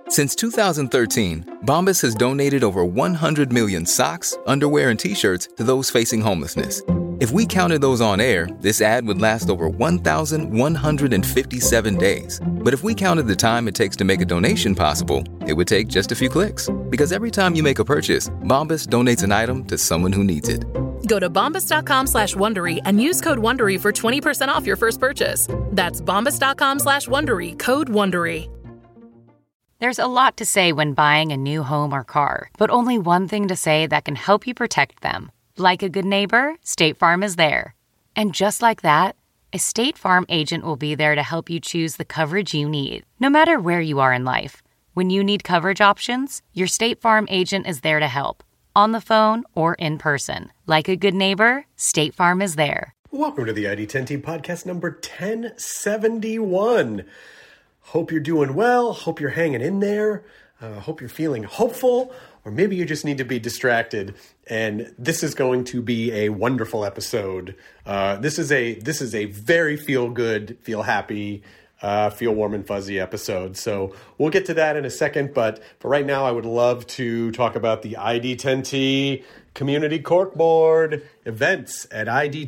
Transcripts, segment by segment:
Since 2013, Bombas has donated over 100 million socks, underwear, and T-shirts to those facing homelessness. If we counted those on air, this ad would last over 1,157 days. But if we counted the time it takes to make a donation possible, it would take just a few clicks. Because every time you make a purchase, Bombas donates an item to someone who needs it. Go to bombas.com/Wondery and use code Wondery for 20% off your first purchase. That's bombas.com/Wondery, code Wondery. There's a lot to say when buying a new home or car, but only one thing to say that can help you protect them. Like a good neighbor, State Farm is there. And just like that, a State Farm agent will be there to help you choose the coverage you need, no matter where you are in life. When you need coverage options, your State Farm agent is there to help, on the phone or in person. Like a good neighbor, State Farm is there. Welcome to the ID10T podcast number 1071. Hope you're doing well. Hope you're hanging in there. Hope you're feeling hopeful, or maybe you just need to be distracted. And this is going to be a wonderful episode. This is a very feel good, feel happy, feel warm and fuzzy episode. So we'll get to that in a second. But for right now, I would love to talk about the ID10T Community Corkboard events at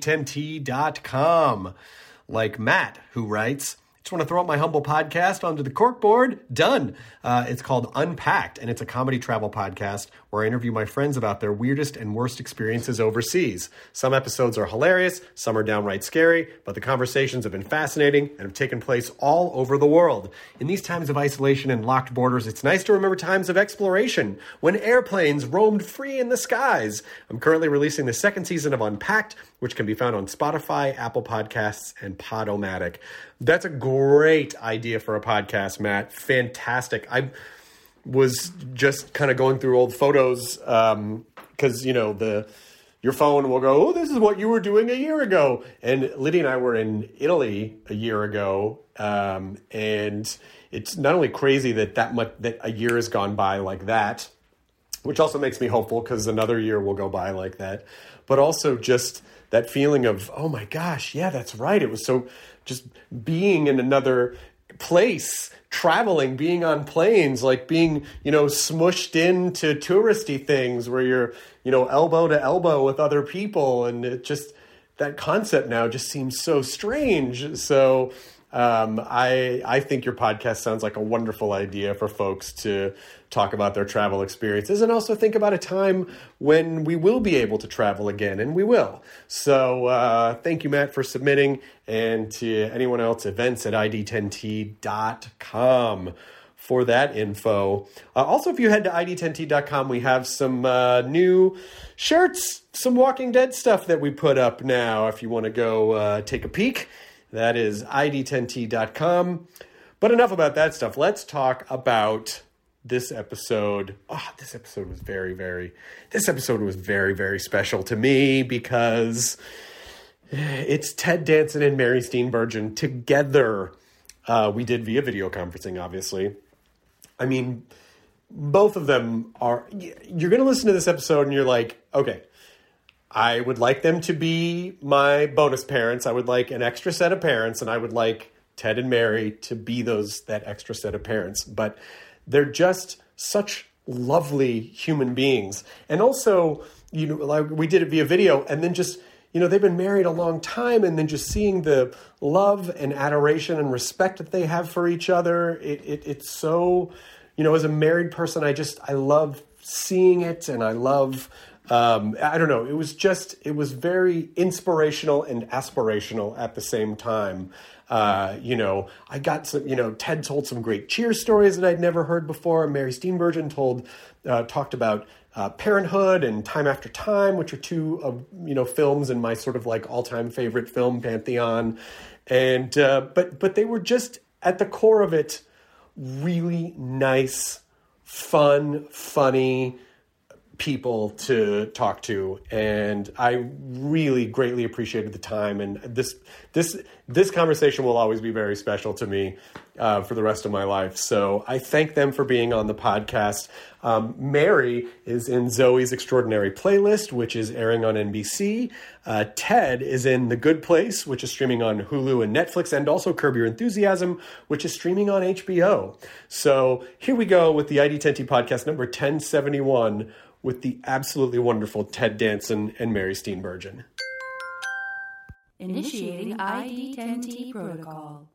ID10T.com. Like Matt, who writes, just want to throw out my humble podcast onto the corkboard. Done. It's called Unpacked, and it's a comedy travel podcast where I interview my friends about their weirdest and worst experiences overseas. Some episodes are hilarious, some are downright scary, but the conversations have been fascinating and have taken place all over the world. In these times of isolation and locked borders, it's nice to remember times of exploration, when airplanes roamed free in the skies. I'm currently releasing the second season of Unpacked, which can be found on Spotify, Apple Podcasts, and Podomatic. That's a great idea for a podcast, Matt. Fantastic. I was just kind of going through old photos because, your phone will go, oh, this is what you were doing a year ago. And Lydia and I were in Italy a year ago. And it's not only crazy that a year has gone by like that, which also makes me hopeful because another year will go by like that, but also just that feeling of, oh my gosh, yeah, that's right. It was so just being in another place, traveling, being on planes, like being, smushed into touristy things where you're, elbow to elbow with other people. And it just, that concept now just seems so strange. So I think your podcast sounds like a wonderful idea for folks to talk about their travel experiences and also think about a time when we will be able to travel again, and we will. So thank you, Matt, for submitting, and to anyone else, events at id10t.com for that info. Also, if you head to id10t.com, we have some new shirts, some Walking Dead stuff that we put up now. If you want to go take a peek, that is id10t.com. But enough about that stuff. Let's talk about this episode. This episode was very, very special to me because it's Ted Danson and Mary Steenburgen together. We did via video conferencing, obviously. I mean, both of them are... You're going to listen to this episode and you're like, okay, I would like them to be my bonus parents. I would like an extra set of parents, and I would like Ted and Mary to be that extra set of parents. But they're just such lovely human beings. And also, like we did it via video, and then just, they've been married a long time, and then just seeing the love and adoration and respect that they have for each other. It's so, as a married person, I love seeing it, and I love... I don't know. It was very inspirational and aspirational at the same time. I got some, Ted told some great cheer stories that I'd never heard before. Mary Steenburgen talked about Parenthood and Time After Time, which are two, films in my sort of like all-time favorite film pantheon. And, but they were just at the core of it, really nice, fun, funny people to talk to, and I really greatly appreciated the time. And this conversation will always be very special to me for the rest of my life. So I thank them for being on the podcast. Mary is in Zoe's Extraordinary Playlist, which is airing on NBC. Ted is in The Good Place, which is streaming on Hulu and Netflix, and also Curb Your Enthusiasm, which is streaming on HBO. So here we go with the ID10T podcast number 1071 with the absolutely wonderful Ted Danson and Mary Steenburgen. Initiating ID10T protocol.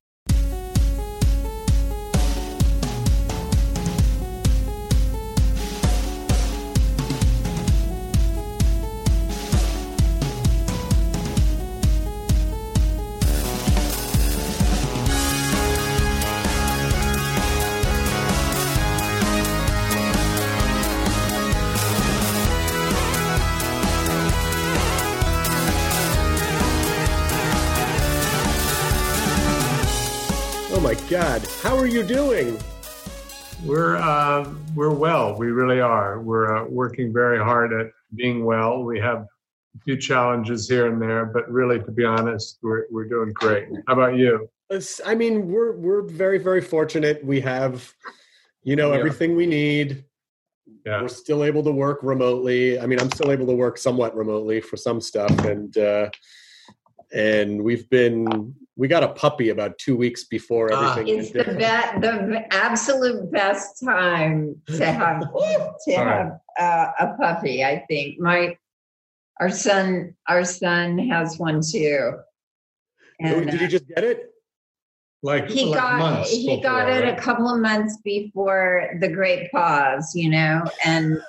Oh my God, how are you doing? We're well. We really are. We're working very hard at being well. We have a few challenges here and there, but really, to be honest, we're doing great. How about you? I mean, we're very, very fortunate. We have, everything we need. Yeah. We're still able to work remotely. I mean, I'm still able to work somewhat remotely for some stuff, and we got a puppy about 2 weeks before everything. It's the absolute best time to have a puppy. I think our son has one too. And, did he just get it? He got it a couple of months before the Great Pause, and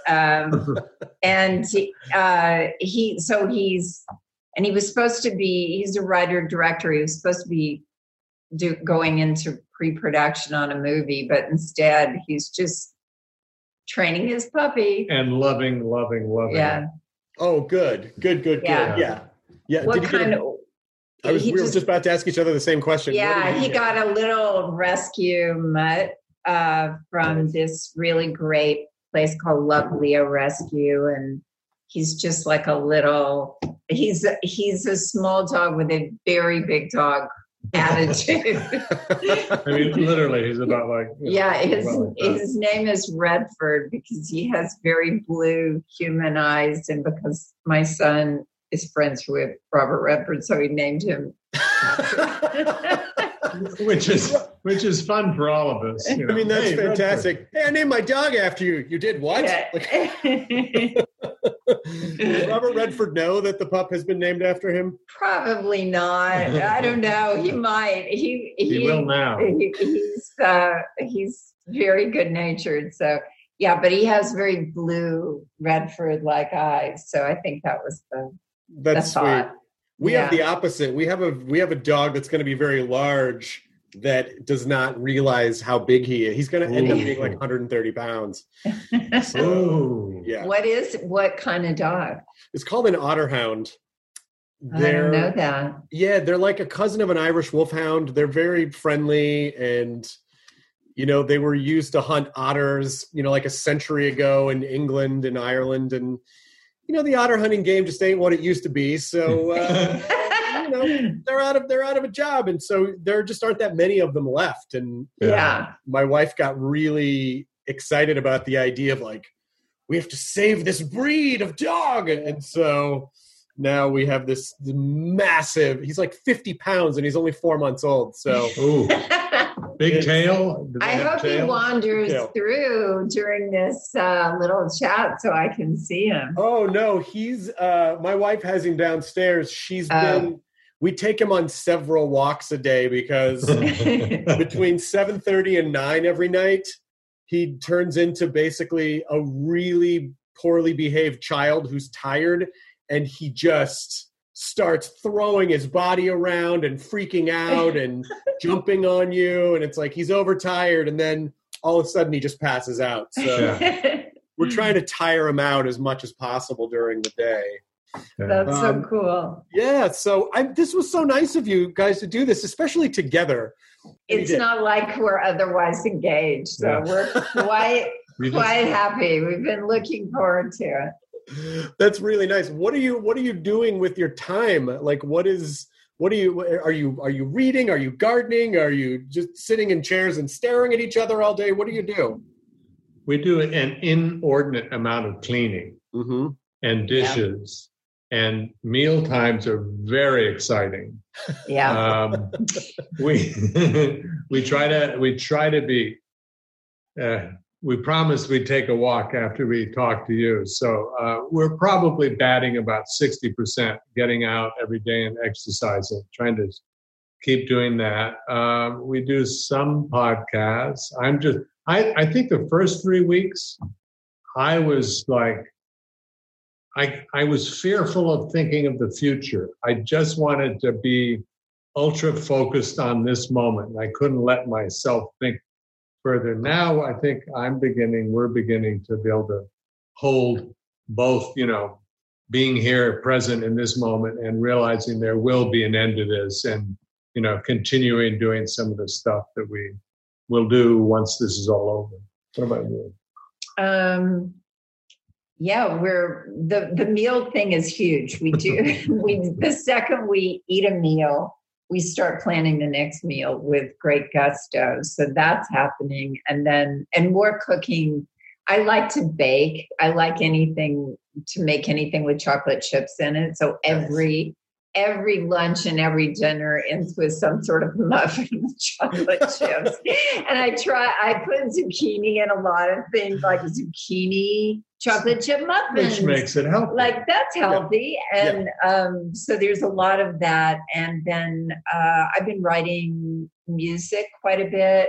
he was supposed to be, he's a writer-director. He was supposed to be going into pre-production on a movie, but instead he's just training his puppy. And loving Yeah. it. Oh, good. Yeah. What kind of... We were just about to ask each other the same question. Yeah, he got a little rescue mutt from this really great place called Love Leo Rescue, and he's just like he's a small dog with a very big dog attitude. I mean, literally, he's about like... his name is Redford because he has very blue human eyes, and because my son is friends with Robert Redford, so he named him. which is fun for all of us. I mean, that's fantastic. Redford. Hey, I named my dog after you. You did what? Yeah. Does Robert Redford know that the pup has been named after him? Probably not. I don't know. He might. He will now. He's very good-natured. So yeah, but he has very blue Redford-like eyes. So I think that was that's sweet. We have the opposite. We have a dog that's going to be very large that does not realize how big he is. He's going to end up being like 130 pounds. So, yeah. What kind of dog? It's called an Otterhound. I don't know that. Yeah, they're like a cousin of an Irish wolfhound. They're very friendly, and they were used to hunt otters, like a century ago in England and Ireland, and the otter hunting game just ain't what it used to be. So, they're out of a job. And so there just aren't that many of them left. And my wife got really excited about the idea of we have to save this breed of dog. And so now we have this massive, he's like 50 pounds and he's only 4 months old. So, big tail. I hope he wanders through during this little chat so I can see him. Oh no, he's my wife has him downstairs. We take him on several walks a day because between 7:30 and 9 every night, he turns into basically a really poorly behaved child who's tired, and he just starts throwing his body around and freaking out and jumping on you. And it's like he's overtired, and then all of a sudden he just passes out. So we're trying to tire him out as much as possible during the day. That's so cool. Yeah. So this was so nice of you guys to do this, especially together. It's not like we're otherwise engaged. So we're quite quite happy. We've been looking forward to it. That's really nice. What are you doing with your time? Like, are you reading? Are you gardening? Are you just sitting in chairs and staring at each other all day? What do you do? We do an inordinate amount of cleaning and dishes, and meal times are very exciting. Yeah. We try to be. We promised we'd take a walk after we talk to you. So we're probably batting about 60%, getting out every day and exercising, trying to keep doing that. We do some podcasts. I think the first 3 weeks, I was like, I was fearful of thinking of the future. I just wanted to be ultra focused on this moment. I couldn't let myself think further. Now I think we're beginning to be able to hold both, being here present in this moment and realizing there will be an end to this, and, continuing doing some of the stuff that we will do once this is all over. What about you? The meal thing is huge. The second we eat a meal, we start planning the next meal with great gusto. So that's happening. And more cooking. I like to bake. I like to make anything with chocolate chips in it. So every lunch and every dinner ends with some sort of muffin with chocolate chips. And I put zucchini in a lot of things, like zucchini chocolate chip muffins. Which makes it healthy. Like, that's healthy. Yeah. And so there's a lot of that. And then I've been writing music quite a bit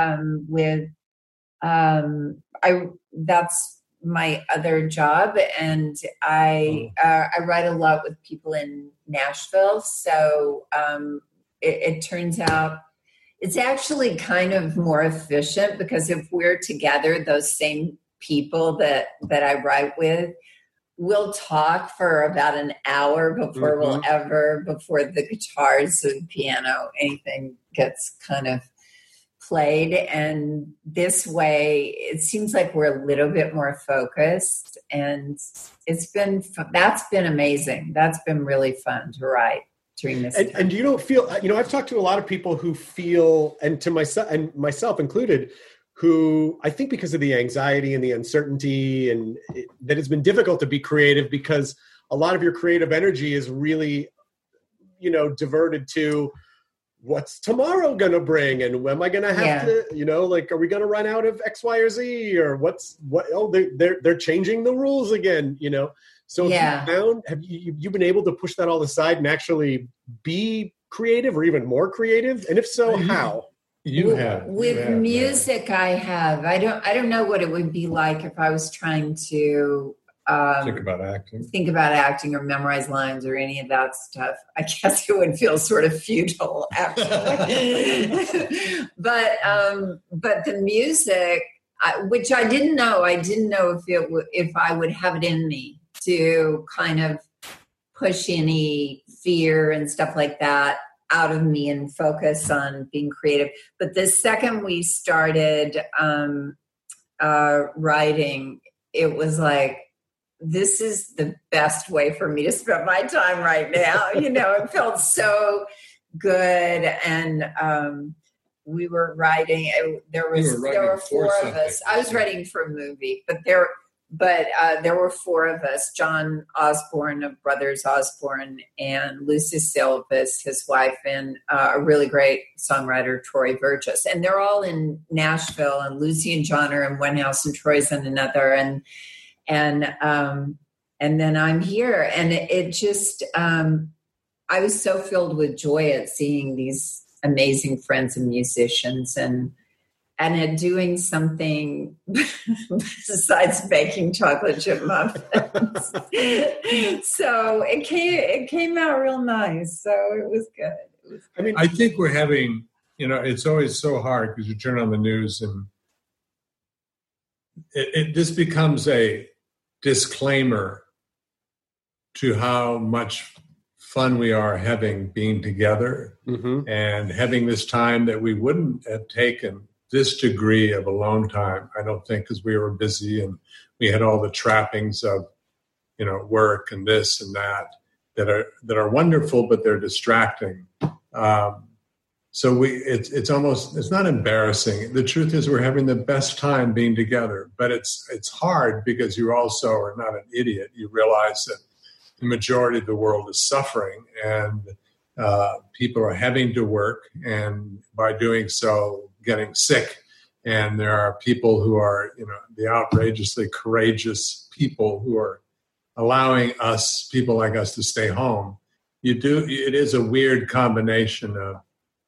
that's my other job, and I write a lot with people in Nashville. So it turns out it's actually kind of more efficient, because if we're together, those same people that I write with, we'll talk for about an hour before before the guitars and piano, anything gets kind of played. And this way it seems like we're a little bit more focused, and that's been amazing. That's been really fun to write during this time. And you don't feel, I've talked to a lot of people who feel, and to myself included, who I think because of the anxiety and the uncertainty, and that it's been difficult to be creative, because a lot of your creative energy is really, diverted to what's tomorrow going to bring, and when am I going to have to, are we going to run out of X, Y, or Z, or they're changing the rules again, So have you been able to push that all aside and actually be creative, or even more creative? And if so, how? With music, I have. I don't know what it would be like if I was trying to think about acting or memorize lines or any of that stuff. I guess it would feel sort of futile, actually. But the music, which I didn't know if I would have it in me to kind of push any fear and stuff like that out of me and focus on being creative. But the second we started writing, it was like, this is the best way for me to spend my time right now. It felt so good. And we were writing, there were four of us. I was writing for a movie, but there were four of us: John Osborne of Brothers Osborne, and Lucy Silvis, his wife, and a really great songwriter, Troy Burgess. And they're all in Nashville, and Lucy and John are in one house and Troy's in another. And then I'm here, and it just, I was so filled with joy at seeing these amazing friends and musicians, and at doing something besides baking chocolate chip muffins. So it came out real nice. So it was good. I think we're having, it's always so hard because you turn on the news and this becomes a disclaimer to how much fun we are having being together and having this time that we wouldn't have taken this degree of alone time, I don't think, because we were busy and we had all the trappings of, work and this and that are wonderful, but they're distracting. So it's not embarrassing. The truth is we're having the best time being together, but it's hard because you also are not an idiot. You realize that the majority of the world is suffering and people are having to work, and by doing so, getting sick. And there are people who are, the outrageously courageous people who are allowing people like us to stay home. It is a weird combination of,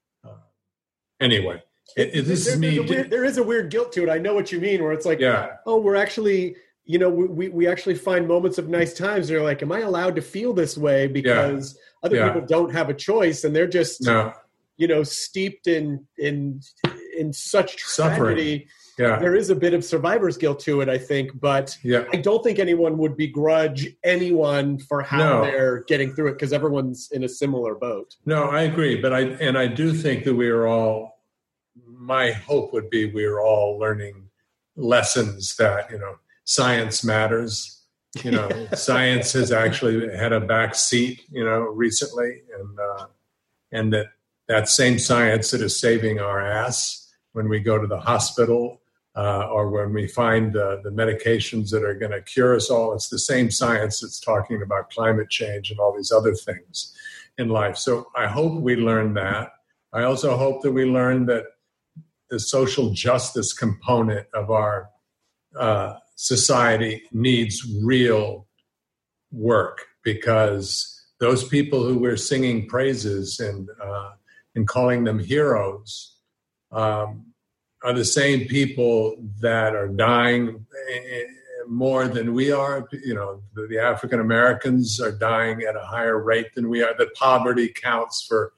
anyway. There is a weird guilt to it. I know what you mean, where it's like, we're actually, we actually find moments of nice times. They're like, am I allowed to feel this way? Because other people don't have a choice, and they're just, steeped in such tragedy. Yeah. There is a bit of survivor's guilt to it, I think, but I don't think anyone would begrudge anyone for how they're getting through it, because everyone's in a similar boat. No, I agree, but I do think that my hope would be we're all learning lessons that, science matters. Science has actually had a back seat, recently, and that same science that is saving our ass when we go to the hospital, or when we find the medications that are going to cure us all. It's the same science that's talking about climate change and all these other things in life. So I hope we learn that. I also hope that we learn that the social justice component of our society needs real work, because those people who we're singing praises and calling them heroes are the same people that are dying more than we are. The African Americans are dying at a higher rate than we are. That poverty counts for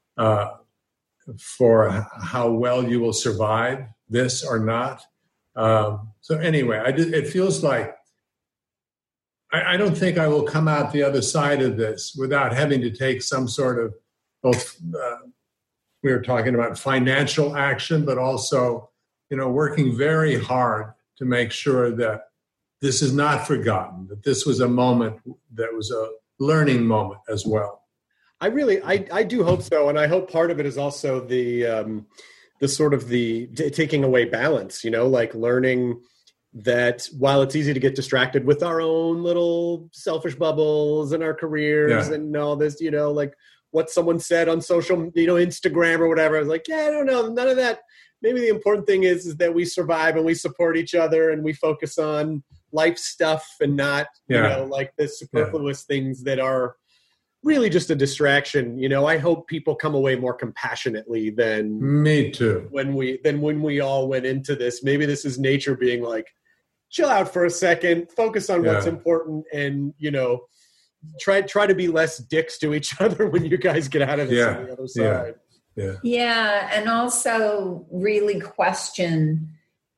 how well you will survive this or not. So anyway, it feels like I don't think I will come out the other side of this without having to take some sort of both. We were talking about financial action, but also, working very hard to make sure that this is not forgotten, that this was a moment that was a learning moment as well. I do hope so. And I hope part of it is also the sort of the taking away balance, like learning that while it's easy to get distracted with our own little selfish bubbles and our careers and all this, like what someone said on social, Instagram or whatever. I was like, I don't know, none of that. Maybe the important thing is that we survive and we support each other and we focus on life stuff and not, like the superfluous things that are really just a distraction. I hope people come away more compassionately than me too. When we all went into this. Maybe this is nature being like, chill out for a second, focus on what's important, and try to be less dicks to each other when you guys get out of this on the other side. Yeah, and also really question,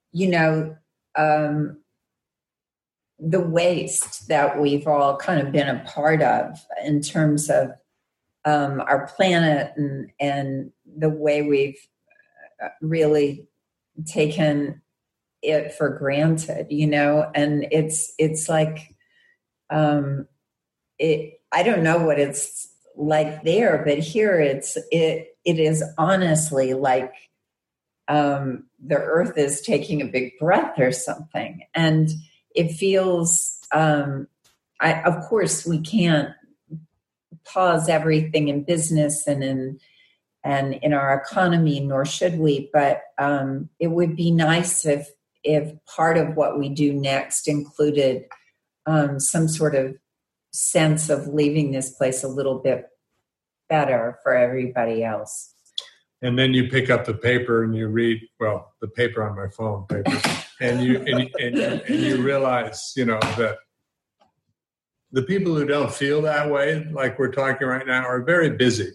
the waste that we've all kind of been a part of in terms of our planet and the way we've really taken it for granted, and it's like, I don't know what it's like there, but here it is honestly like the earth is taking a big breath or something. And it feels, of course, we can't pause everything in business and in our economy, nor should we. But it would be nice if part of what we do next included some sort of sense of leaving this place a little bit better for everybody else. And then you pick up the paper and you read, the paper on my phone, and you realize, that the people who don't feel that way, like we're talking right now, are very busy,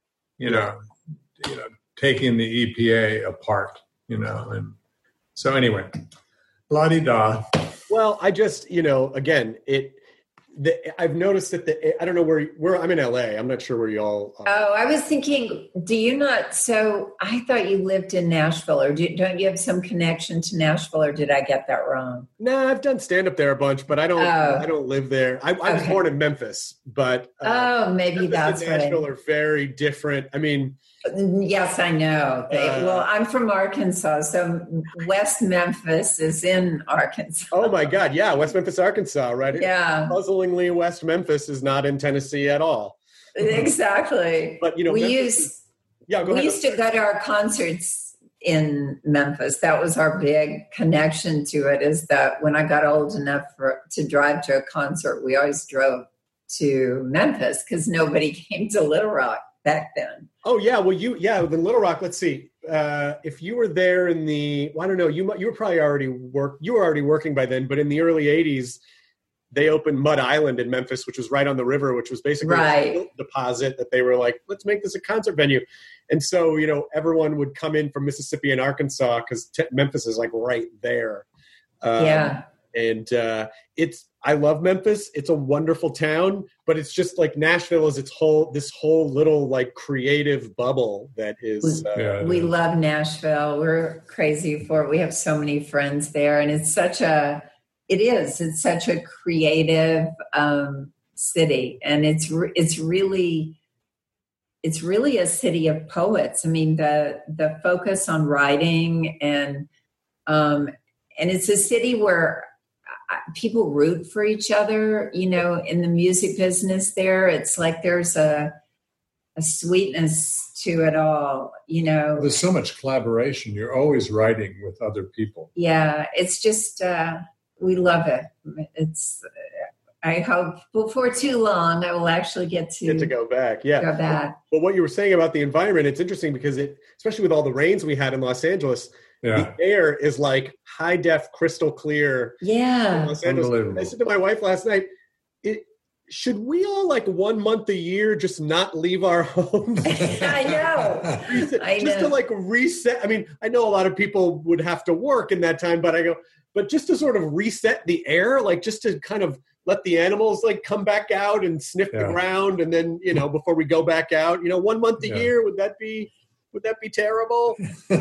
taking the EPA apart, and so anyway, la-di-da. Well, I just, again, I've noticed that I don't know where I'm in LA. I'm not sure where y'all are. Oh, I was thinking, do you not? So I thought you lived in Nashville, or don't you have some connection to Nashville, or did I get that wrong? No, I've done stand up there a bunch, but I don't live there. I was born in Memphis, but maybe Memphis that's and Nashville are very different. I mean, yes, I know. Well, I'm from Arkansas, so West Memphis is in Arkansas. Oh my God, yeah, West Memphis, Arkansas, right? Yeah. Puzzlingly, West Memphis is not in Tennessee at all. Exactly. But we used to go to our concerts in Memphis. That was our big connection to it. Is that when I got old enough to drive to a concert, we always drove to Memphis because nobody came to Little Rock back then. Oh yeah, well then Little Rock. Let's see, if you were there in the, I don't know, you were probably already working by then, but in the early '80s, they opened Mud Island in Memphis, which was right on the river, which was basically a deposit that they were like, let's make this a concert venue, and so everyone would come in from Mississippi and Arkansas because Memphis is like right there. And I love Memphis. It's a wonderful town, but it's just like Nashville is this whole little like creative bubble that is. We love Nashville. We're crazy for it. We have so many friends there, and it's such a creative city, and it's really a city of poets. I mean, the focus on writing and it's a city where people root for each other, in the music business there. It's like there's a sweetness to it all, There's so much collaboration. You're always writing with other people. Yeah, it's just, we love it. I hope before too long I will actually get to go back. Yeah. Go back. But what you were saying about the environment, it's interesting because especially with all the rains we had in Los Angeles, the air is like high def, crystal clear. Yeah. Los Angeles. Unbelievable. I said to my wife last night, should we all like 1 month a year just not leave our homes? I know. Just to like reset. I mean, I know a lot of people would have to work in that time, but just to sort of reset the air, like just to kind of let the animals like come back out and sniff the ground. And then, before we go back out, 1 month a year, would that be terrible?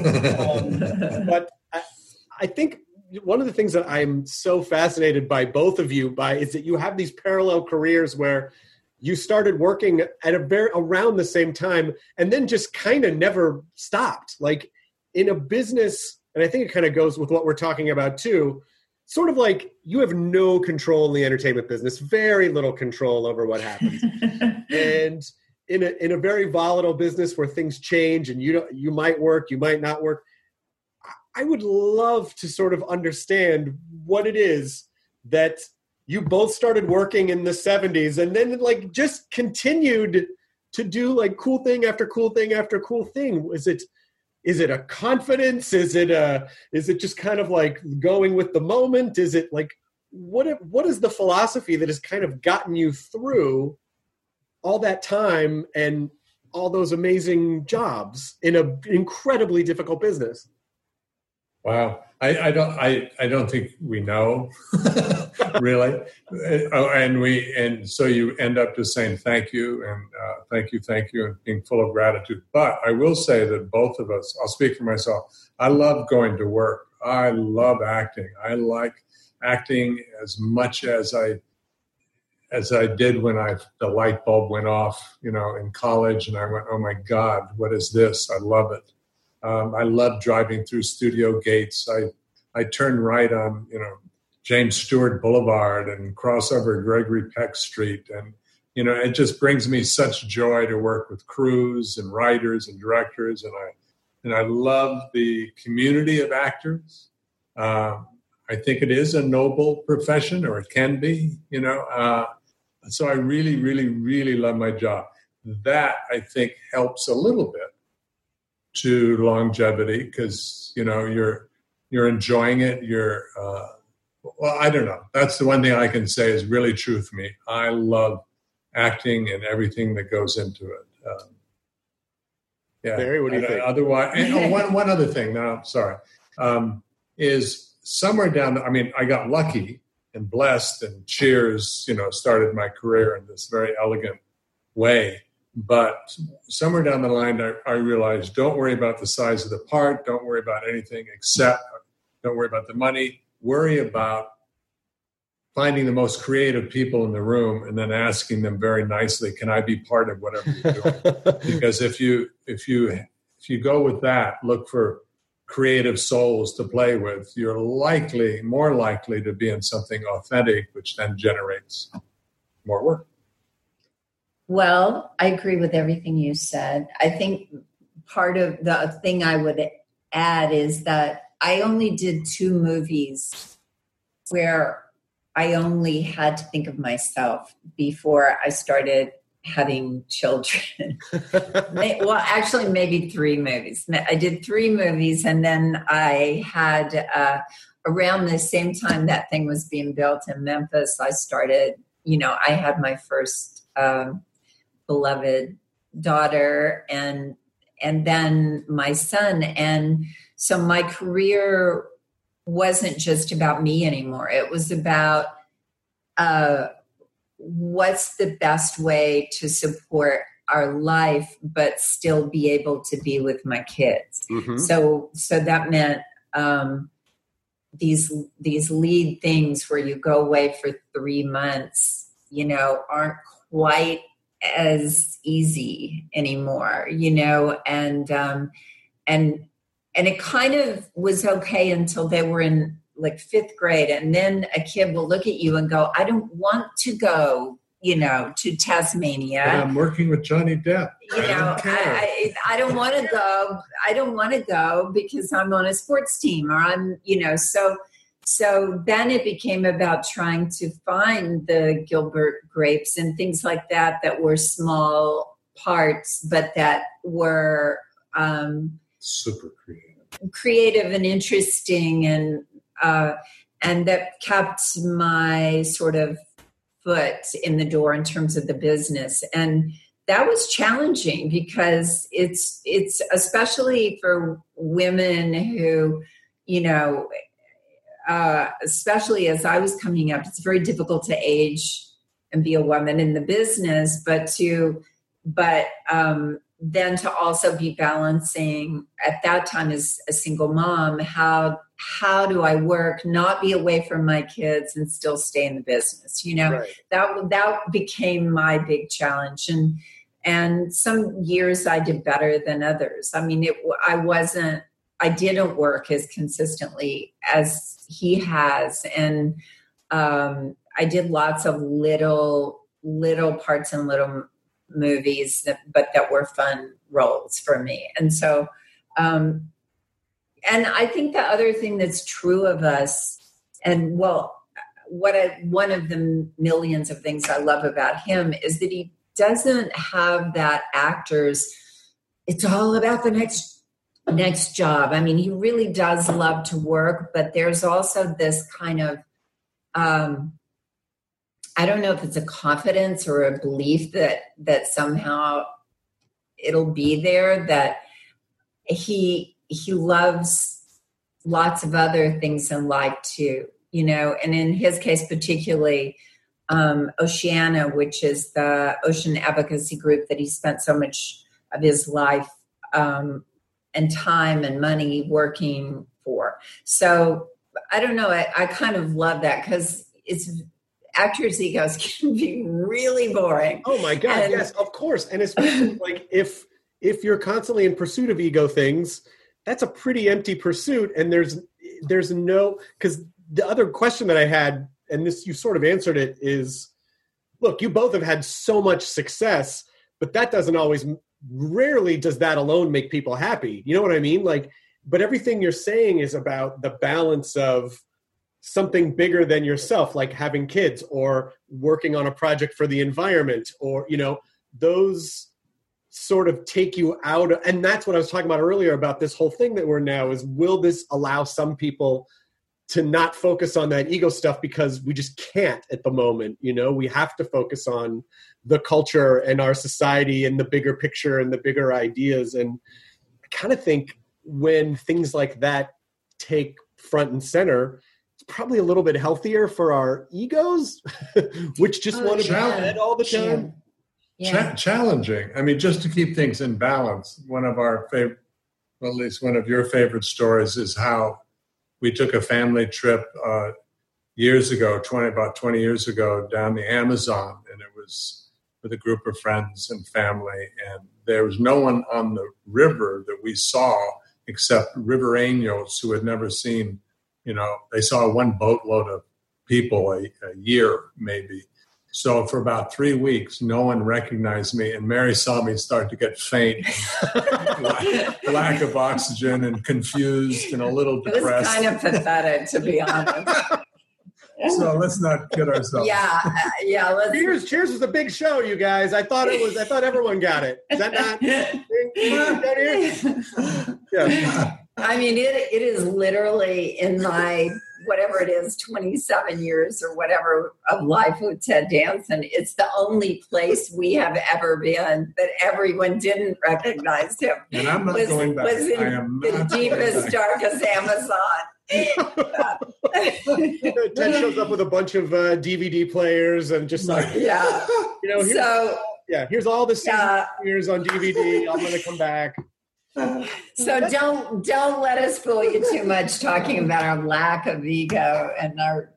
But I think one of the things that I'm so fascinated by both of you is that you have these parallel careers where you started working at around the same time and then just kind of never stopped. Like in a business, and I think it kind of goes with what we're talking about too, sort of like you have no control in the entertainment business, very little control over what happens. And in a very volatile business where things change and you might work, you might not work. I would love to sort of understand what it is that you both started working in the 70s and then like just continued to do like cool thing after cool thing after cool thing. Is it a confidence? Is it just kind of like going with the moment? Is it like, what is the philosophy that has kind of gotten you through all that time and all those amazing jobs in an incredibly difficult business? Wow. I don't think we know really. And so you end up just saying thank you and thank you and being full of gratitude. But I will say that both of us, I'll speak for myself. I love going to work. I love acting. I like acting as much as I did when the light bulb went off, in college, and I went, oh my God, what is this? I love it. I love driving through studio gates. I turn right on, James Stewart Boulevard and cross over Gregory Peck Street. And, it just brings me such joy to work with crews and writers and directors. And I love the community of actors. I think it is a noble profession, or it can be, so I really, really, really love my job. That, I think, helps a little bit to longevity because, you're enjoying it. I don't know. That's the one thing I can say is really true for me. I love acting and everything that goes into it. Barry, what do you think? Otherwise, one other thing, no, sorry, is somewhere down, I got lucky and blessed, and Cheers, started my career in this very elegant way. But somewhere down the line, I realized, don't worry about the size of the part. Don't worry about anything don't worry about the money. Worry about finding the most creative people in the room and then asking them very nicely, can I be part of whatever you're doing? Because if you go with that, look for creative souls to play with, you're more likely to be in something authentic, which then generates more work. Well, I agree with everything you said. I think part of the thing I would add is that I only did 2 movies where I only had to think of myself before I started having children. Well, actually, maybe 3 movies. I did 3 movies, and then I had, around the same time that thing was being built in Memphis, I started, I had my first beloved daughter and then my son. And so my career wasn't just about me anymore. It was about what's the best way to support our life, but still be able to be with my kids. Mm-hmm. So that meant these lead things where you go away for 3 months, aren't quite as easy anymore, and it kind of was okay until they were in like 5th grade. And then a kid will look at you and go, I don't want to go, to Tasmania. But I'm working with Johnny Depp. I don't want to go. I don't want to go because I'm on a sports team or I'm, so then it became about trying to find the Gilbert grapes and things like that were small parts, but that were super creative and interesting, and that kept my sort of foot in the door in terms of the business. And that was challenging because it's especially for women who, especially as I was coming up, it's very difficult to age and be a woman in the business, but then to also be balancing at that time as a single mom, how do I work, not be away from my kids and still stay in the business? Right. That became my big challenge. And some years I did better than others. I mean, I didn't work as consistently as he has. And I did lots of little parts in little movies, but that were fun roles for me. And so, and I think the other thing that's true of us, and one of the millions of things I love about him is that he doesn't have that actor's, it's all about the next job. I mean, he really does love to work, but there's also this kind of, I don't know if it's a confidence or a belief that somehow it'll be there, that he loves lots of other things in life too, and in his case particularly, Oceana, which is the ocean advocacy group that he spent so much of his life and time and money working for. So I don't know, I kind of love that because actors' egos can be really boring. Oh my God, yes, of course. And especially like if you're constantly in pursuit of ego things, that's a pretty empty pursuit. And there's no, because the other question that I had, and this, you sort of answered it, is, look, you both have had so much success, but that doesn't always, rarely does that alone make people happy. You know what I mean? Like, but everything you're saying is about the balance of something bigger than yourself, like having kids or working on a project for the environment, or, those sort of take you out. And that's what I was talking about earlier about this whole thing that we're now is, will this allow some people to not focus on that ego stuff because we just can't at the moment? We have to focus on the culture and our society and the bigger picture and the bigger ideas. And I kind of think when things like that take front and center, it's probably a little bit healthier for our egos, which just want to be fed all the time. Yeah. Challenging. I mean, just to keep things in balance, one of our favorite, well, at least one of your favorite stories is how we took a family trip years ago, about 20 years ago, down the Amazon, and it was with a group of friends and family, and there was no one on the river that we saw except riverreños who had never seen, they saw one boatload of people a year maybe. So for about 3 weeks, no one recognized me, and Mary saw me start to get faint, lack of oxygen, and confused and a little depressed. It was kind of pathetic, to be honest. So let's not kid ourselves. Yeah. Cheers was a big show, you guys. I thought everyone got it. Is that not? Yeah. I mean, it is literally in my, whatever it is, 27 years or whatever of life with Ted Danson. It's the only place we have ever been that everyone didn't recognize him. And I'm not going back. Was in the deepest, darkest Amazon. Ted shows up with a bunch of DVD players and just like, here's all the years on DVD. I'm going to come back. So don't let us fool you too much talking about our lack of ego and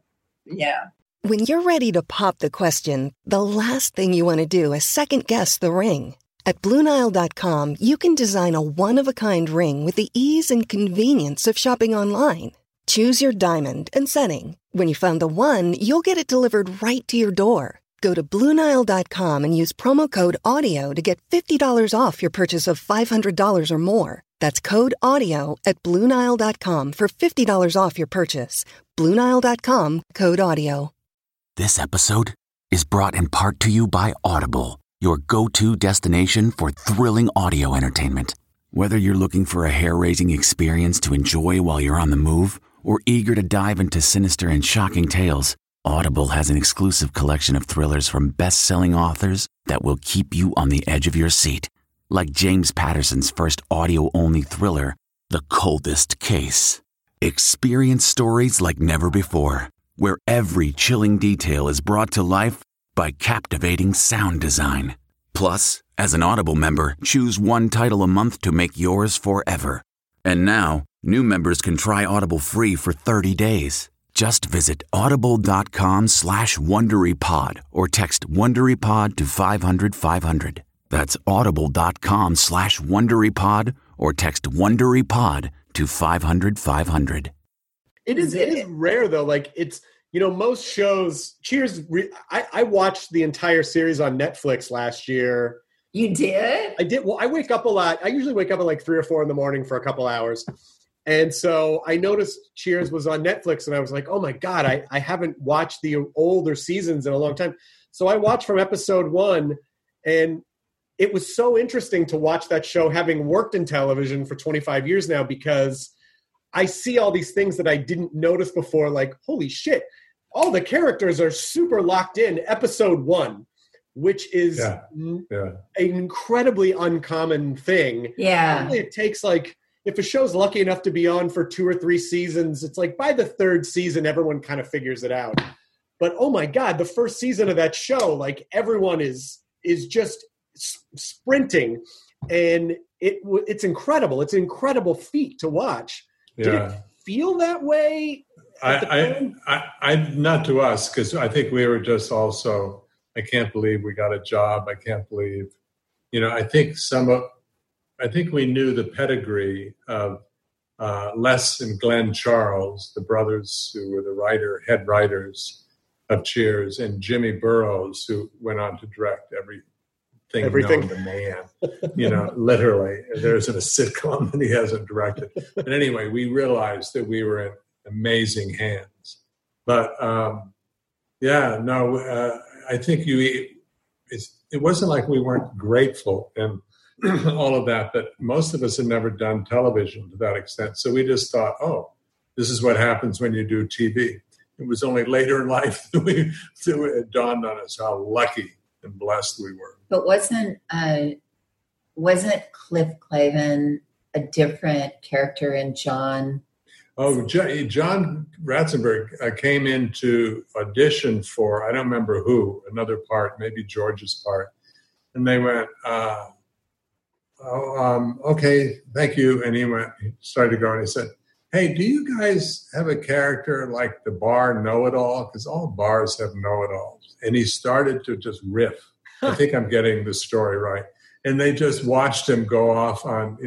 When you're ready to pop the question, the last thing you want to do is second guess the ring. At BlueNile.com, you can design a one-of-a-kind ring with the ease and convenience of shopping online. Choose your diamond and setting. When you find the one, you'll get it delivered right to your door. Go to BlueNile.com and use promo code AUDIO to get $50 off your purchase of $500 or more. That's code AUDIO at BlueNile.com for $50 off your purchase. BlueNile.com, code AUDIO. This episode is brought in part to you by Audible, your go-to destination for thrilling audio entertainment. Whether you're looking for a hair-raising experience to enjoy while you're on the move or eager to dive into sinister and shocking tales, Audible has an exclusive collection of thrillers from best-selling authors that will keep you on the edge of your seat. Like James Patterson's first audio-only thriller, The Coldest Case. Experience stories like never before, where every chilling detail is brought to life by captivating sound design. Plus, as an Audible member, choose one title a month to make yours forever. And now, new members can try Audible free for 30 days. Just visit audible.com/WonderyPod or text WonderyPod to 500-500. That's audible.com/WonderyPod or text WonderyPod to 500-500. It is rare though. Like it's, most shows, Cheers, I watched the entire series on Netflix last year. You did? I did. Well, I wake up a lot. I usually wake up at like 3 or 4 in the morning for a couple hours. And so I noticed Cheers was on Netflix and I was like, oh my God, I haven't watched the older seasons in a long time. So I watched from episode 1 and it was so interesting to watch that show having worked in television for 25 years now, because I see all these things that I didn't notice before, like, holy shit, all the characters are super locked in. Episode 1, which is an incredibly uncommon thing. Yeah. Normally it takes like, if a show's lucky enough to be on for 2 or 3 seasons, it's like by the 3rd season, everyone kind of figures it out. But oh my God, the first season of that show, like everyone is just sprinting, and it's incredible. It's an incredible feat to watch. Did it feel that way? I not to us, because I think we were just also, I can't believe we got a job. I can't believe, I think we knew the pedigree of Les and Glenn Charles, the brothers who were the head writers of Cheers, and Jimmy Burrows, who went on to direct everything known to man. Literally, there isn't a sitcom that he hasn't directed. But anyway, we realized that we were in amazing hands. But I think it wasn't like we weren't grateful and all of that, but most of us had never done television to that extent. So we just thought, oh, this is what happens when you do TV. It was only later in life that it dawned on us how lucky and blessed we were. But wasn't Cliff Clavin a different character in John? Oh, John Ratzenberg came in to audition for, I don't remember who, another part, maybe George's part. And they went, okay, thank you. And he started to go, and he said, hey, do you guys have a character like the bar know-it-all? Because all bars have know-it-alls. And he started to just riff. I think I'm getting the story right. And they just watched him go off on,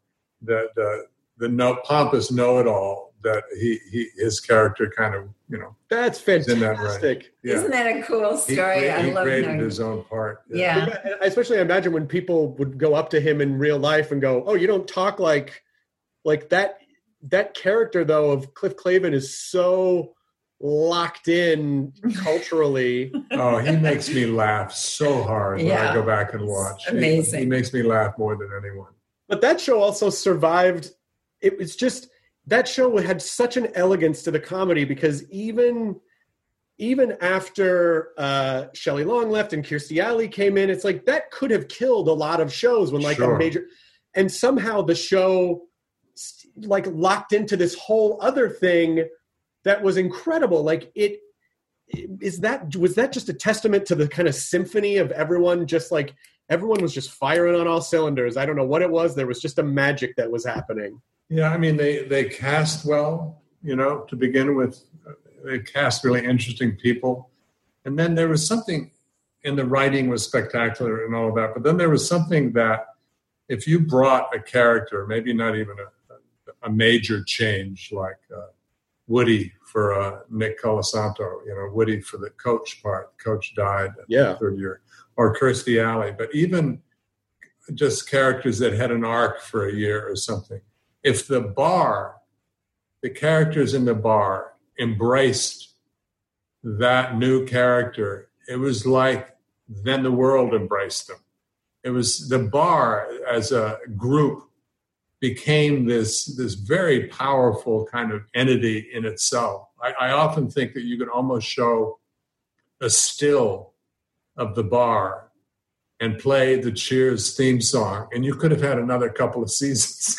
the pompous know-it-all that his character kind of, That's fantastic. In that right. Yeah. Isn't that a cool story? He created his own part. Yeah. I especially imagine when people would go up to him in real life and go, oh, you don't talk like that. That character, though, of Cliff Clavin is so locked in culturally. Oh, he makes me laugh so hard when I go back and watch. It's amazing. He makes me laugh more than anyone. But that show also survived. It was just, that show had such an elegance to the comedy because even after Shelley Long left and Kirstie Alley came in, it's like that could have killed a lot of shows when a major, and somehow the show locked into this whole other thing that was incredible. Was that just a testament to the kind of symphony of everyone? Just everyone was just firing on all cylinders. I don't know what it was. There was just a magic that was happening. Yeah, I mean, they cast well, to begin with. They cast really interesting people. And then there was something, and the writing was spectacular and all of that. But then there was something that if you brought a character, maybe not even a major change like Woody for Nick Colasanto, Woody for the coach part. Coach died in the third year. Or Kirstie Alley. But even just characters that had an arc for a year or something. If the characters in the bar embraced that new character, it was like then the world embraced them. It was the bar as a group became this very powerful kind of entity in itself. I often think that you could almost show a still of the bar and play the Cheers theme song, and you could have had another couple of seasons.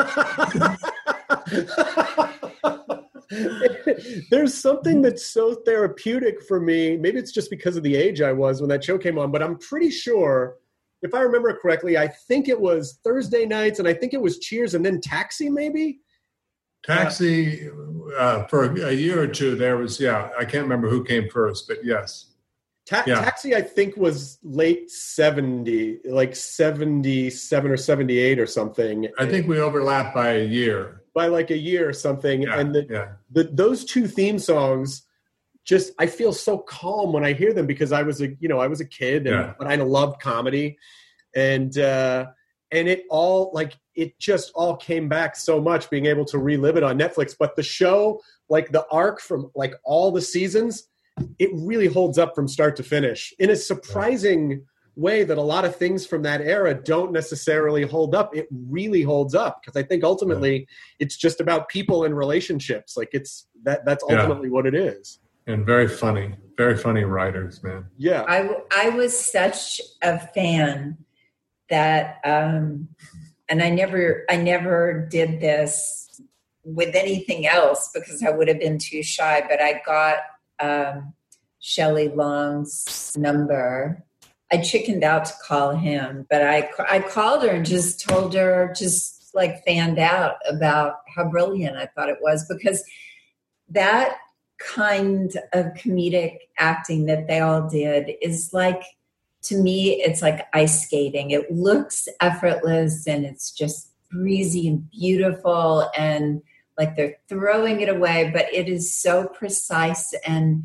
There's something that's so therapeutic for me. Maybe it's just because of the age I was when that show came on, but I'm pretty sure, if I remember correctly, I think it was Thursday nights, and I think it was Cheers and then Taxi, maybe? Taxi, for a year or two, there was, I can't remember who came first, but yes. Taxi, I think, was late 70, like 77 or 78 or something. I think we overlapped by a year. By like a year or something. Yeah, and those two theme songs, just, I feel so calm when I hear them because I was a kid, but I loved comedy. And it all, it just all came back so much, being able to relive it on Netflix. But the show, the arc from all the seasons, it really holds up from start to finish in a surprising way that a lot of things from that era don't necessarily hold up. It really holds up because I think ultimately it's just about people and relationships. That's ultimately what it is. And very funny writers, man. Yeah. I was such a fan that, and I never did this with anything else because I would have been too shy, but I got Shelley Long's number. I chickened out to call him, but I called her and just told her, fanned out about how brilliant I thought it was, because that kind of comedic acting that they all did is to me, it's like ice skating. It looks effortless and it's just breezy and beautiful and they're throwing it away, but it is so precise and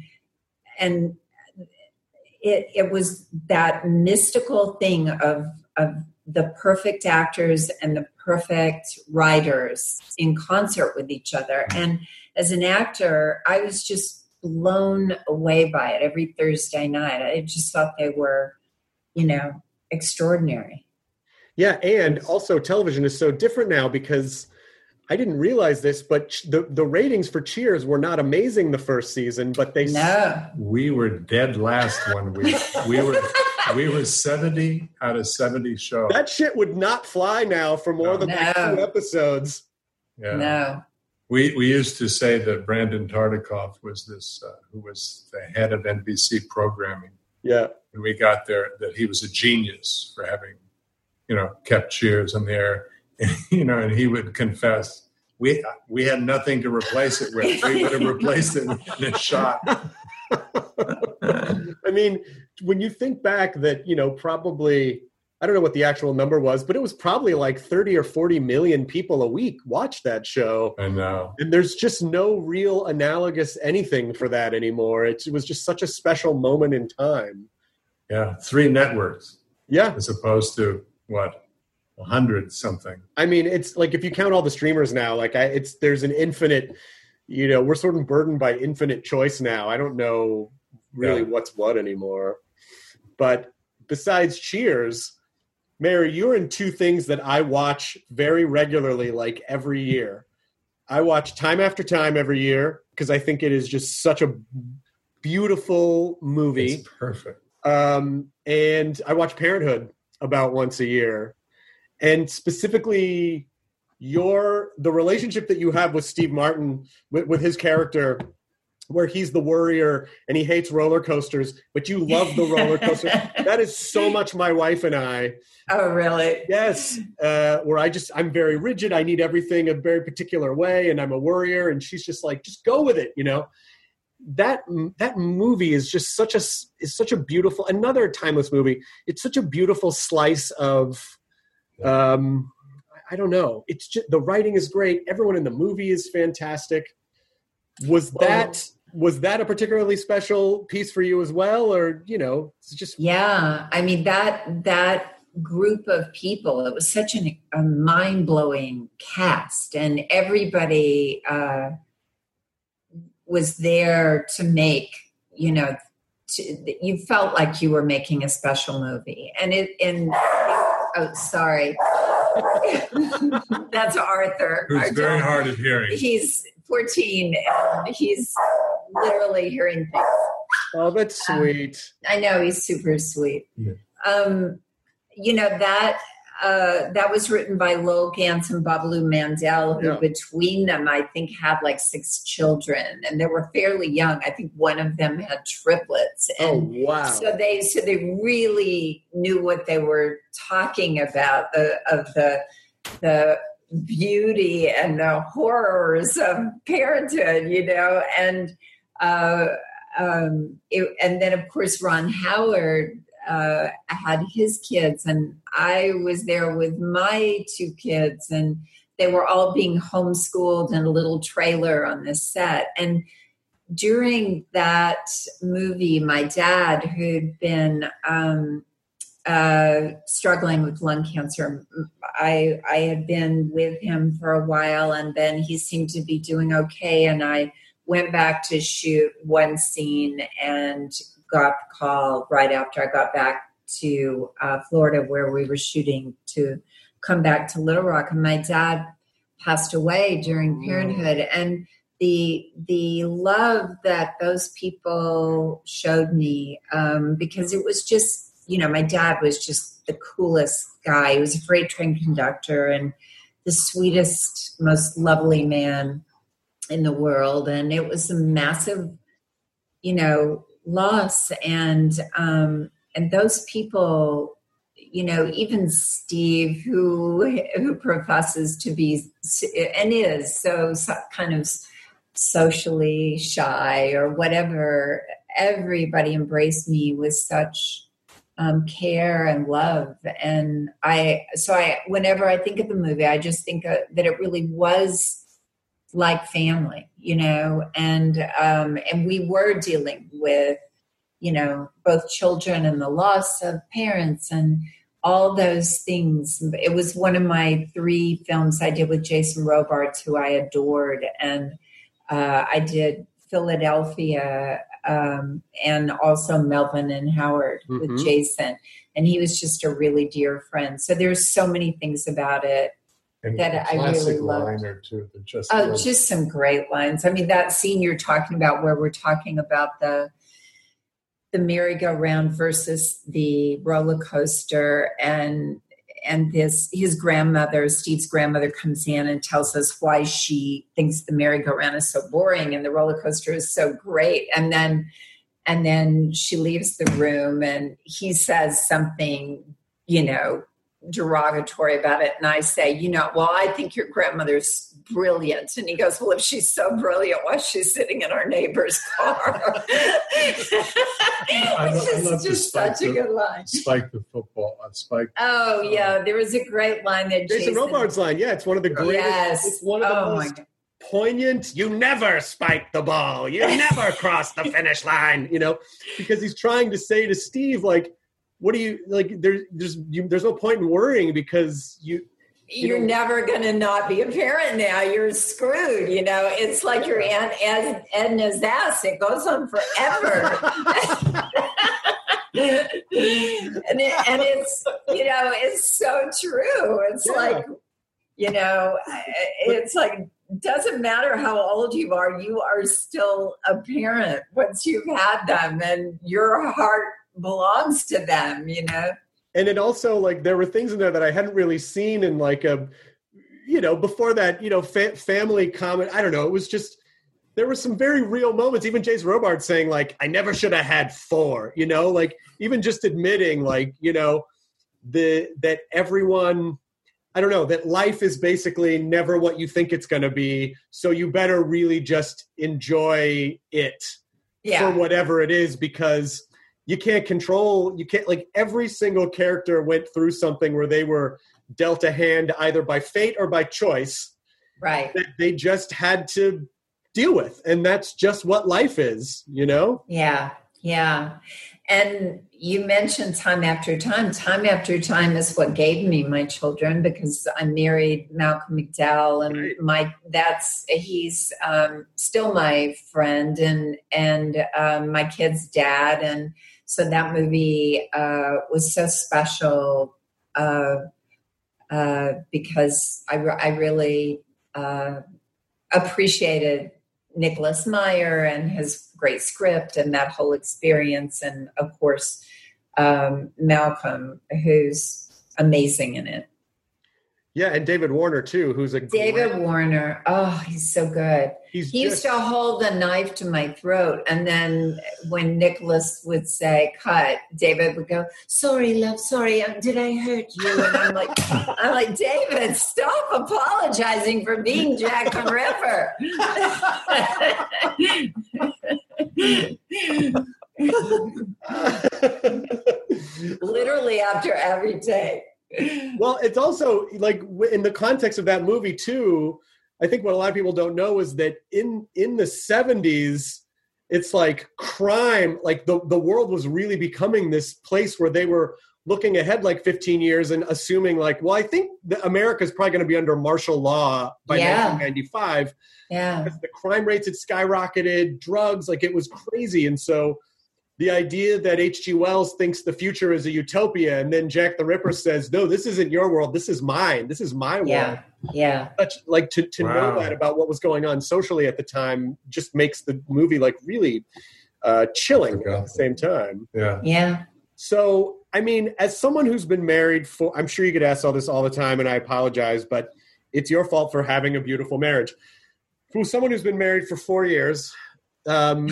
it was that mystical thing of the perfect actors and the perfect writers in concert with each other. And as an actor, I was just blown away by it every Thursday night. I just thought they were, extraordinary. Yeah, and also television is so different now because I didn't realize this, but the ratings for Cheers were not amazing the first season, but we were dead last 1 week. We were 70 out of 70 shows. That shit would not fly now for more than 2 episodes. Yeah. No. We used to say that Brandon Tartikoff was this, who was the head of NBC programming. Yeah. And we got there that he was a genius for having, kept Cheers on the air. And he would confess, we had nothing to replace it with. We would have replaced it in a shot. I mean, when you think back that, probably, I don't know what the actual number was, but it was probably like 30 or 40 million people a week watch that show. I know. And there's just no real analogous anything for that anymore. It was just such a special moment in time. Yeah. 3 networks. Yeah. As opposed to, 100 something. I mean, it's like, if you count all the streamers now, there's an infinite, we're sort of burdened by infinite choice now. I don't know really what's what anymore. But besides Cheers, Mary, you're in 2 things that I watch very regularly, like every year. I watch Time After Time every year because I think it is just such a beautiful movie. It's perfect. And I watch Parenthood about once a year. And specifically, the relationship that you have with Steve Martin, with his character, where he's the worrier and he hates roller coasters, but you love the roller coaster. That is so much my wife and I. Oh, really? Yes. Where I'm very rigid. I need everything a very particular way, and I'm a worrier. And she's just like, just go with it, That movie is just such a beautiful, another timeless movie. It's such a beautiful slice of, I don't know. It's just, the writing is great. Everyone in the movie is fantastic. Was that a particularly special piece for you as well? Or, it's just. Yeah. I mean, that group of people, it was such a mind-blowing cast, and everybody, was there to make, you felt like you were making a special movie. Oh, sorry. That's Arthur. Who's very hard of hearing. He's 14 and he's literally hearing things. Oh, that's sweet. I know, he's super sweet. Yeah. That was written by Lowell Gantz and Babaloo Mandel, who between them, I think, had like 6 children, and they were fairly young. I think one of them had triplets. And wow. So they really knew what they were talking about, the beauty and the horrors of parenthood, and and then of course Ron Howard had his kids, and I was there with my 2 kids, and they were all being homeschooled in a little trailer on this set. And during that movie, my dad, who'd been struggling with lung cancer, I had been with him for a while, and then he seemed to be doing okay, and I went back to shoot one scene and got the call right after I got back to Florida, where we were shooting, to come back to Little Rock. And my dad passed away during Parenthood. And the love that those people showed me, because it was just, my dad was just the coolest guy. He was a freight train conductor and the sweetest, most lovely man in the world. And it was a massive, loss. And those people, even Steve, who professes to be and is so kind of socially shy or whatever, everybody embraced me with such care and love. And whenever I think of the movie, I just think that it really was like family, and we were dealing with, both children and the loss of parents and all those things. It was one of my 3 films I did with Jason Robards, who I adored. And I did Philadelphia and also Melvin and Howard with Jason. And he was just a really dear friend. So there's so many things about it and that I really loved. Line or two that just some great lines. I mean, that scene you're talking about where we're talking about the merry-go-round versus the roller coaster, and his grandmother, Steve's grandmother, comes in and tells us why she thinks the merry-go-round is so boring and the roller coaster is so great. And then she leaves the room and he says something, derogatory about it. And I say, well, I think your grandmother's brilliant. And he goes, well, if she's so brilliant, why is she sitting in our neighbor's car? It's just such a good line. Spike the football. Spike. Oh, yeah. There was a great line that Jason Robards line. Yeah, it's one of the greatest. Yes. It's one of the most poignant. You never spike the ball. You never cross the finish line, because he's trying to say to Steve, like, what do you like? There's no point in worrying because you're never going to not be a parent now. You're screwed. It's like your Aunt Edna's ass. It goes on forever. and it's it's so true. It's like it's like, doesn't matter how old you are still a parent once you've had them, and your heart belongs to them, And it also, like, there were things in there that I hadn't really seen in, like, before that, family comment. I don't know. It was just, there were some very real moments. Even Jason Robards saying, like, I never should have had 4, like, even just admitting, like, that everyone, I don't know, that life is basically never what you think it's going to be. So you better really just enjoy it for whatever it is, because you can't, like, every single character went through something where they were dealt a hand either by fate or by choice. Right. That they just had to deal with. And that's just what life is, Yeah. Yeah. And you mentioned time after time. Time after time is what gave me my children, because I married Malcolm McDowell, and he's still my friend and my kid's dad. And so that movie was so special because I really appreciated Nicholas Meyer and his great script and that whole experience. And of course, Malcolm, who's amazing in it. Yeah, and David Warner too, who's Warner. Oh, he's so good. He used to hold a knife to my throat, and then when Nicholas would say "cut," David would go, "Sorry, love, sorry. Did I hurt you?" And I'm like, David, stop apologizing for being Jack the Ripper. Literally after every take. Well, it's also like in the context of that movie too, I think what a lot of people don't know is that in the 70s, it's like crime, like the world was really becoming this place where they were looking ahead like 15 years and assuming like, well, I think that America's probably going to be under martial law by 1995. Yeah. The crime rates had skyrocketed, drugs, like it was crazy. And so the idea that H.G. Wells thinks the future is a utopia, and then Jack the Ripper says, no, this isn't your world. This is mine. This is my world. Yeah. Like to know that about what was going on socially at the time just makes the movie like really chilling at the same time. Yeah. Yeah. So, I mean, as someone who's been married for, I'm sure you get asked all this all the time, and I apologize, but it's your fault for having a beautiful marriage. For someone who's been married for 4 years, what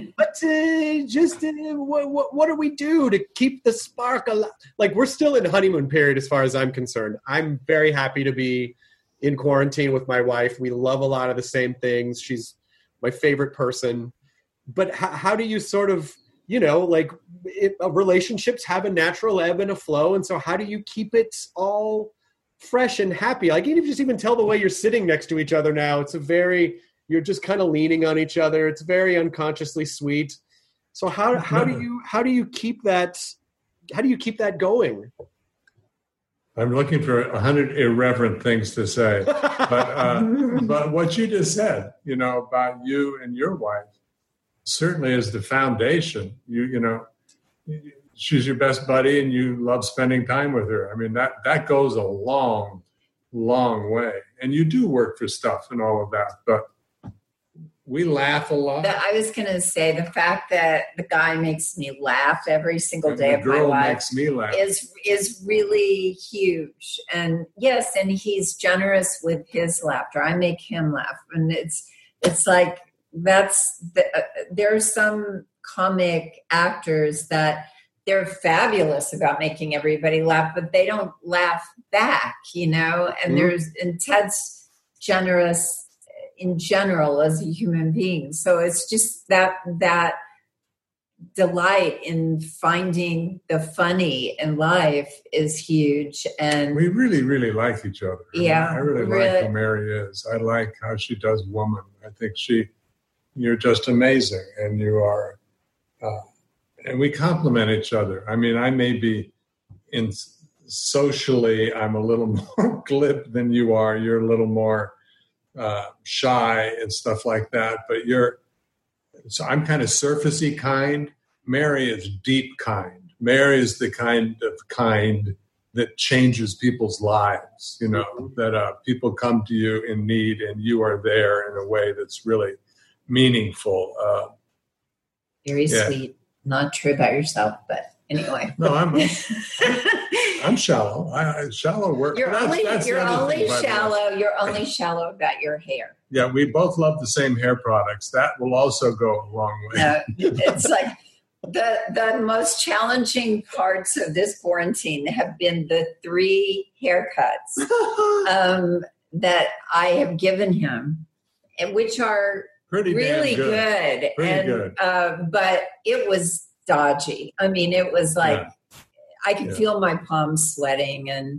do we do to keep the spark alive? Like, we're still in honeymoon period as far as I'm concerned. I'm very happy to be in quarantine with my wife. We love a lot of the same things. She's my favorite person. But how do you sort of, relationships have a natural ebb and a flow. And so how do you keep it all fresh and happy? Like, you just even tell the way you're sitting next to each other now. You're just kind of leaning on each other. It's very unconsciously sweet. So how do you keep that going? I'm looking for 100 irreverent things to say, but what you just said, about you and your wife, certainly is the foundation. She's your best buddy, and you love spending time with her. I mean, that goes a long, long way. And you do work for stuff and all of that, but We laugh a lot. I was going to say the fact that the guy makes me laugh every single day of my life makes me laugh. is really huge. And yes, and he's generous with his laughter. I make him laugh, and it's like there are some comic actors that they're fabulous about making everybody laugh, but they don't laugh back, and Ted's generous in general as a human being. So it's just that delight in finding the funny in life is huge. And we really, really like each other. Yeah. I really like who Mary is. I like how she does woman. I think you're just amazing, and you are, and we complement each other. I mean, I may be socially, I'm a little more glib than you are. You're a little more shy and stuff like that, but so I'm kind of surfacey kind. Mary is deep kind. Mary is the kind that changes people's lives, that people come to you in need and you are there in a way that's really meaningful. Very sweet. Not true about yourself, but anyway. No, I'm shallow. Shallow work. You're only shallow. You're only shallow about your hair. Yeah, we both love the same hair products. That will also go a long way. It's like the most challenging parts of this quarantine have been the 3 haircuts that I have given him, and which are really good. But it was dodgy. I mean, it was like. Yeah. I could feel my palms sweating, and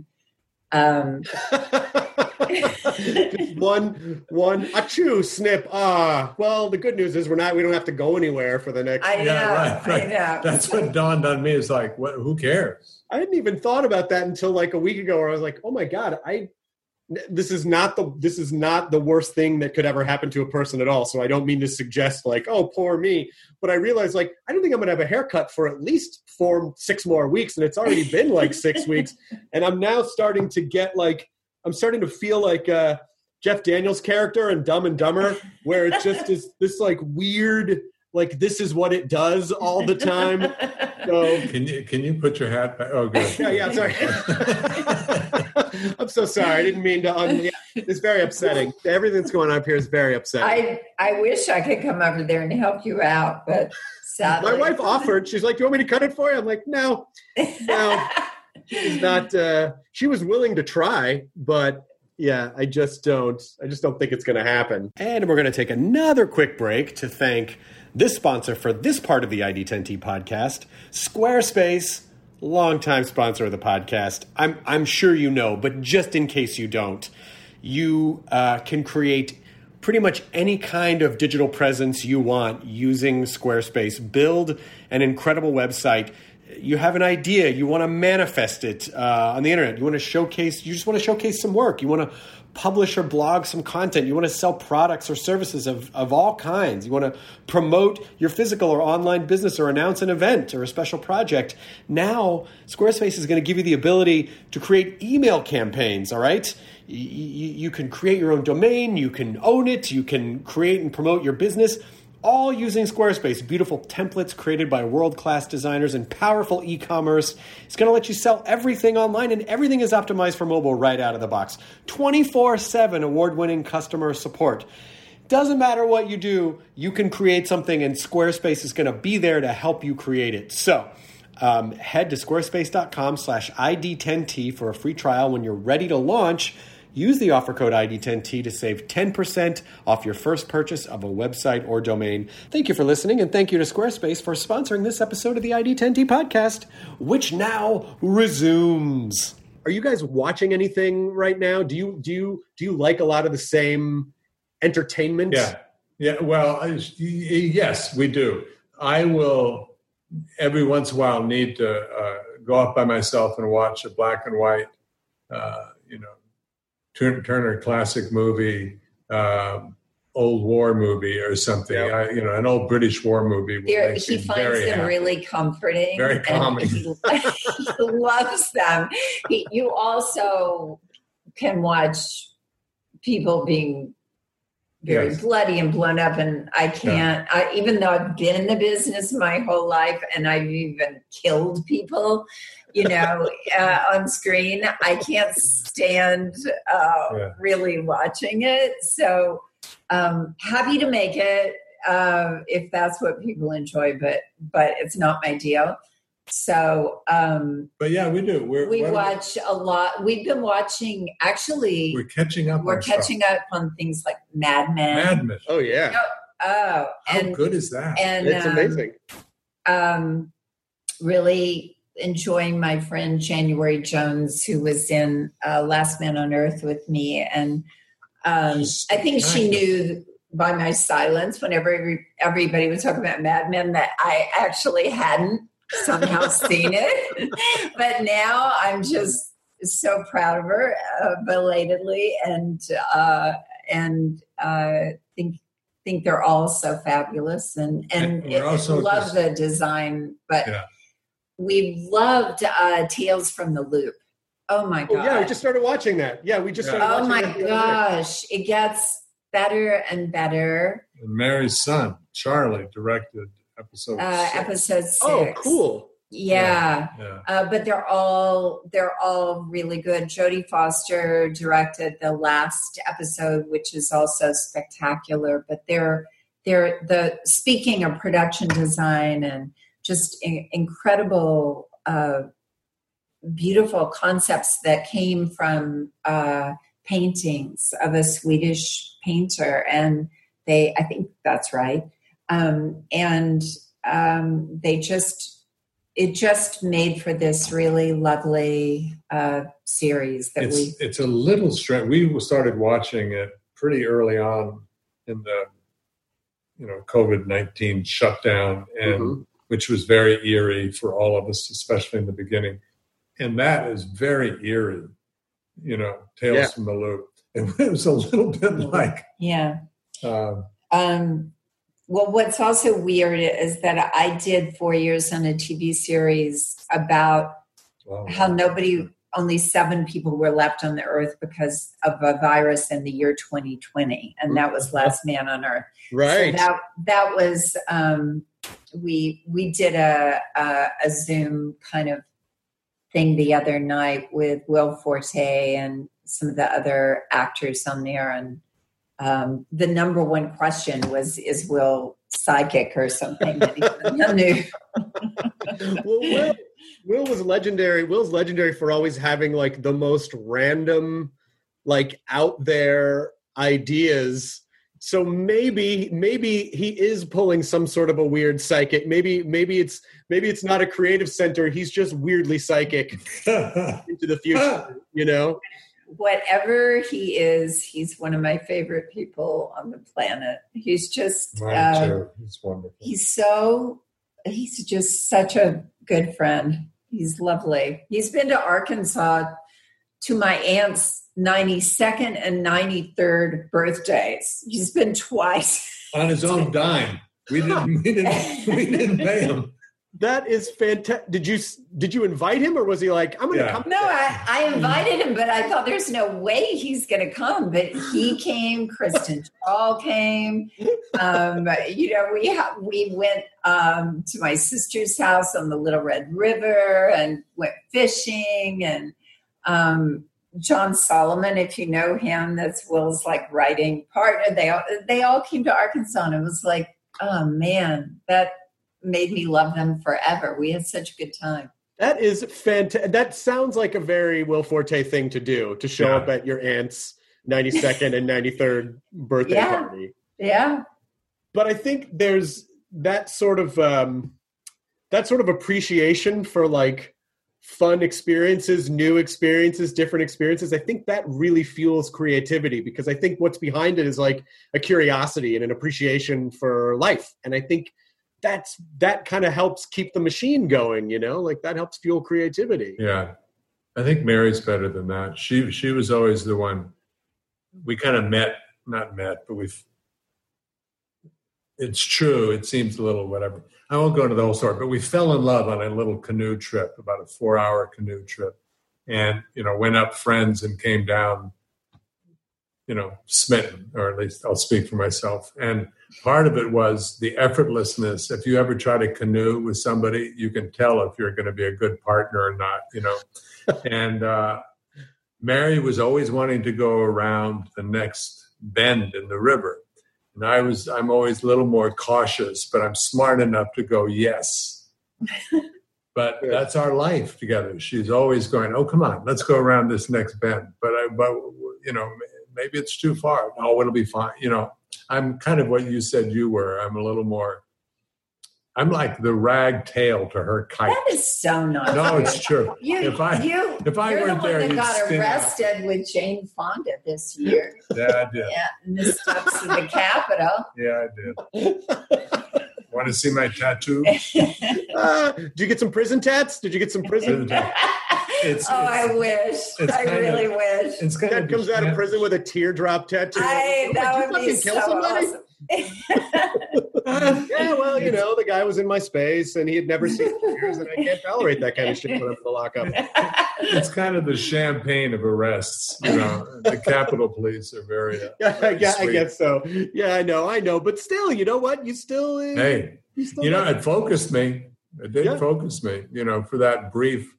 one achoo snip. Well, the good news is we don't have to go anywhere for the next. I know. That's what dawned on me. Is like, what? Who cares? I hadn't even thought about that until like a week ago, where I was like, oh my god, this is not the worst thing that could ever happen to a person at all. So I don't mean to suggest like, oh, poor me. But I realized like, I don't think I'm going to have a haircut for at least 6 more weeks. And it's already been like 6 weeks. And I'm now starting to feel like Jeff Daniels' character in Dumb and Dumber, where it just is this like weird, like this is what it does all the time. So can you put your hat back? Oh, good. Yeah, sorry. I'm so sorry. I didn't mean to. It's very upsetting. Everything that's going on up here is very upsetting. I wish I could come over there and help you out, but sadly. My wife offered. She's like, "Do you want me to cut it for you?" I'm like, "No." She's not. She was willing to try, but yeah, I just don't think it's going to happen. And we're going to take another quick break to thank this sponsor for this part of the ID10T podcast, Squarespace. Longtime sponsor of the podcast. I'm sure you know, but just in case you don't, you can create pretty much any kind of digital presence you want using Squarespace. Build an incredible website. You have an idea. You want to manifest it on the internet. You just want to showcase some work. You want to publish or blog some content. You want to sell products or services of all kinds. You want to promote your physical or online business or announce an event or a special project. Now, Squarespace is going to give you the ability to create email campaigns, all right? You can create your own domain. You can own it. You can create and promote your business, all using Squarespace. Beautiful templates created by world-class designers and powerful e-commerce. It's going to let you sell everything online, and everything is optimized for mobile right out of the box. 24/7 award-winning customer support. Doesn't matter what you do, you can create something, and Squarespace is going to be there to help you create it. So head to squarespace.com/ID10T for a free trial. When you're ready to launch, use the offer code ID10T to save 10% off your first purchase of a website or domain. Thank you for listening, and thank you to Squarespace for sponsoring this episode of the ID10T podcast, which now resumes. Are you guys watching anything right now? Do you like a lot of the same entertainment? Yeah. Well, yes, we do. I will every once in a while need to go off by myself and watch a black and white, Turner classic movie, old war movie or something. Yep. An old British war movie. He finds them really comforting. Very calming. He loves them. You also can watch people being very bloody and blown up. And I can't, even though I've been in the business my whole life and I've even killed people, on screen, I can't stand really watching it. So happy to make it if that's what people enjoy, but it's not my deal. So, but yeah, we do. We watch a lot. We've been watching. Actually, we're catching up. We're catching up on things like Mad Men. Oh yeah. How good is that? And it's amazing. Really enjoying my friend January Jones, who was in Last Man on Earth with me, and I think she knew by my silence whenever everybody was talking about Mad Men that I actually hadn't somehow seen it. But now I'm just so proud of her, belatedly, and think they're all so fabulous, and love the design. But we loved Tales from the Loop. Oh my god! Oh, yeah, we just started watching that. Yeah, we just started. Oh my gosh, it gets better and better. And Mary's son Charlie directed episode 6. Oh, cool. Yeah. But they're all really good. Jodie Foster directed the last episode, which is also spectacular. But they're speaking of production design and just incredible, beautiful concepts that came from paintings of a Swedish painter, and I think that's right. It just made for this really lovely series that it's a little strange. We started watching it pretty early on in the COVID-19 shutdown, and which was very eerie for all of us, especially in the beginning. And that is very eerie, Tales from the Loop. It was a little bit like well, what's also weird is that I did 4 years on a TV series about how only 7 people were left on the earth because of a virus in the year 2020. And that was Last Man on Earth. Right. So that was, we did a Zoom kind of thing the other night with Will Forte and some of the other actors on there. And the number one question was, is Will psychic or something? Well, Will was legendary. Will's legendary for always having like the most random, like out there ideas. So maybe he is pulling some sort of a weird psychic. Maybe it's not a creative center. He's just weirdly psychic into the future, Whatever he is, he's one of my favorite people on the planet. He's just, mine too. He's wonderful. He's just such a good friend. He's lovely. He's been to Arkansas to my aunt's 92nd and 93rd birthdays. He's been twice. On his own dime. We didn't pay him. That is fantastic. Did you invite him, or was he like, I'm going to come? No, I invited him, but I thought there's no way he's going to come. But he came. Kristen Shaw came. We went to my sister's house on the Little Red River and went fishing. And John Solomon, if you know him, that's Will's like writing partner. They all came to Arkansas, and it was like, oh man, that made me love them forever. We had such a good time. That is fantastic. That sounds like a very Will Forte thing to do, to show up at your aunt's 92nd and 93rd birthday party. Yeah. But I think there's that sort of appreciation for like fun experiences, new experiences, different experiences. I think that really fuels creativity, because I think what's behind it is like a curiosity and an appreciation for life. And I think that kind of helps keep the machine going, like that helps fuel creativity. Yeah. I think Mary's better than that. She was always the one we kind of not met, but it's true. It seems a little whatever. I won't go into the whole story, but we fell in love on a little canoe trip, about a 4-hour canoe trip, and, went up friends and came down smitten, or at least I'll speak for myself. And part of it was the effortlessness. If you ever try to canoe with somebody, you can tell if you're going to be a good partner or not, And Mary was always wanting to go around the next bend in the river. And I'm always a little more cautious, but I'm smart enough to go, yes. But that's our life together. She's always going, oh, come on, let's go around this next bend. But maybe it's too far. No, it'll be fine. I'm kind of what you said you were. I'm a little more, I'm like the rag tail to her kite. That is so nice. No, it's true. If I weren't there, you'd got arrested with Jane Fonda this year. Yeah, I did. Yeah, in the steps of the Capitol. Yeah, I did. Want to see my tattoo? Did you get some prison tats? Did you get some prison tats? I wish. I really wish. It's Dad comes out of prison with a teardrop tattoo. That would be so awesome. Yeah, well, the guy was in my space and he had never seen tears, and I can't tolerate that kind of shit when I'm in the lockup. It's kind of the champagne of arrests. The Capitol Police are very I guess so. Yeah, I know. But still, you know what? You still... it focused me. It did focus me. For that brief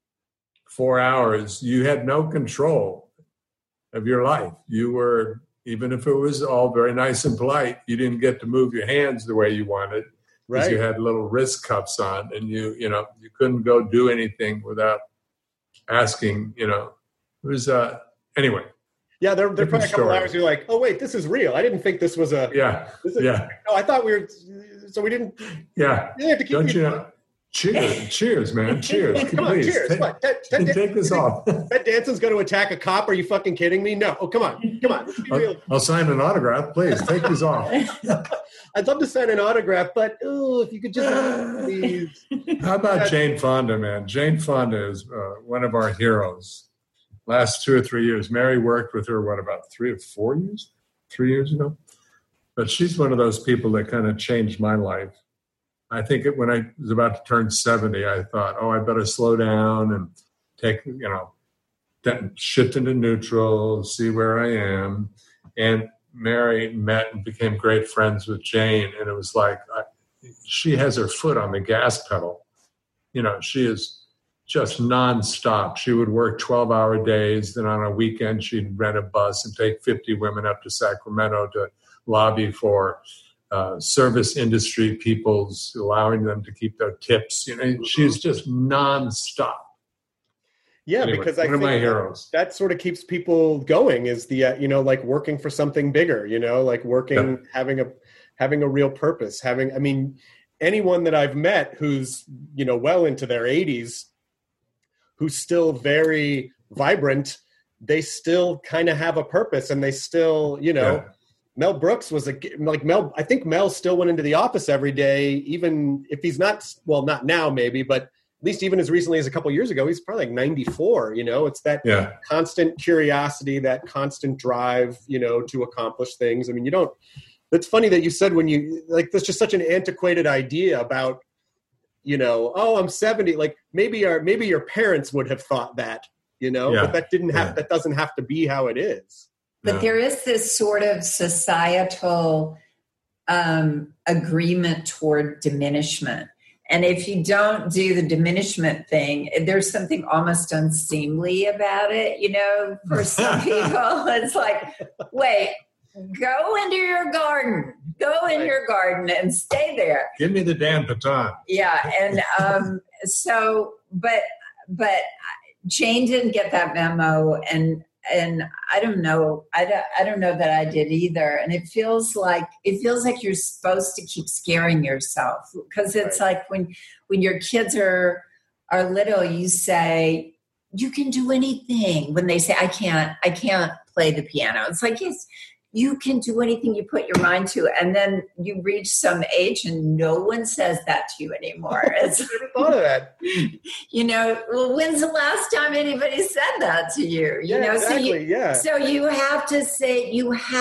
4 hours, you had no control of your life. You were... Even if it was all very nice and polite, you didn't get to move your hands the way you wanted, because you had little wrist cuffs on, and you couldn't go do anything without asking. It was anyway. Yeah, there probably a couple hours you're like, oh wait, this is real. I didn't think this was a. No, I thought we were. So we didn't. Yeah. You have to keep. Don't you know? Cheers, man. Cheers. Come on, cheers. Take this off. Ted Danson's going to attack a cop. Are you fucking kidding me? No. Oh, come on. I'll sign an autograph. Please, take this off. I'd love to sign an autograph, but if you could just please. How about Jane Fonda, man? Jane Fonda is one of our heroes. Last 2 or 3 years. Mary worked with her, about 3 or 4 years? 3 years ago? But she's one of those people that kind of changed my life. I think when I was about to turn 70, I thought, I better slow down and take, shift into neutral, see where I am. And Mary met and became great friends with Jane. And it was like, she has her foot on the gas pedal. She is just nonstop. She would work 12-hour days. Then on a weekend, she'd rent a bus and take 50 women up to Sacramento to lobby for service industry peoples, allowing them to keep their tips. She's just nonstop. Yeah, anyway, because I think my heroes. That sort of keeps people going is the like working for something bigger. Like working, having a real purpose. Anyone that I've met who's well into their 80s, who's still very vibrant, they still kind of have a purpose, and they still Mel Brooks was Mel. I think Mel still went into the office every day, even if he's not now maybe, but at least even as recently as a couple of years ago, he's probably like 94. It's that constant curiosity, that constant drive, to accomplish things. It's funny that you said there's just such an antiquated idea about, I'm 70. Like maybe your parents would have thought that, but that doesn't have to be how it is. But there is this sort of societal agreement toward diminishment. And if you don't do the diminishment thing, there's something almost unseemly about it. For some people, it's like, wait, go into your garden. Go in your garden and stay there. Give me the damn baton. Yeah. And but Jane didn't get that memo, and I don't know. I don't know that I did either. And it feels like you're supposed to keep scaring yourself, because it's like when your kids are little, you say you can do anything. When they say I can't play the piano, it's like, yes, you can do anything you put your mind to. And then you reach some age and no one says that to you anymore. I never thought of that. Well, when's the last time anybody said that to you? Exactly. So you have to say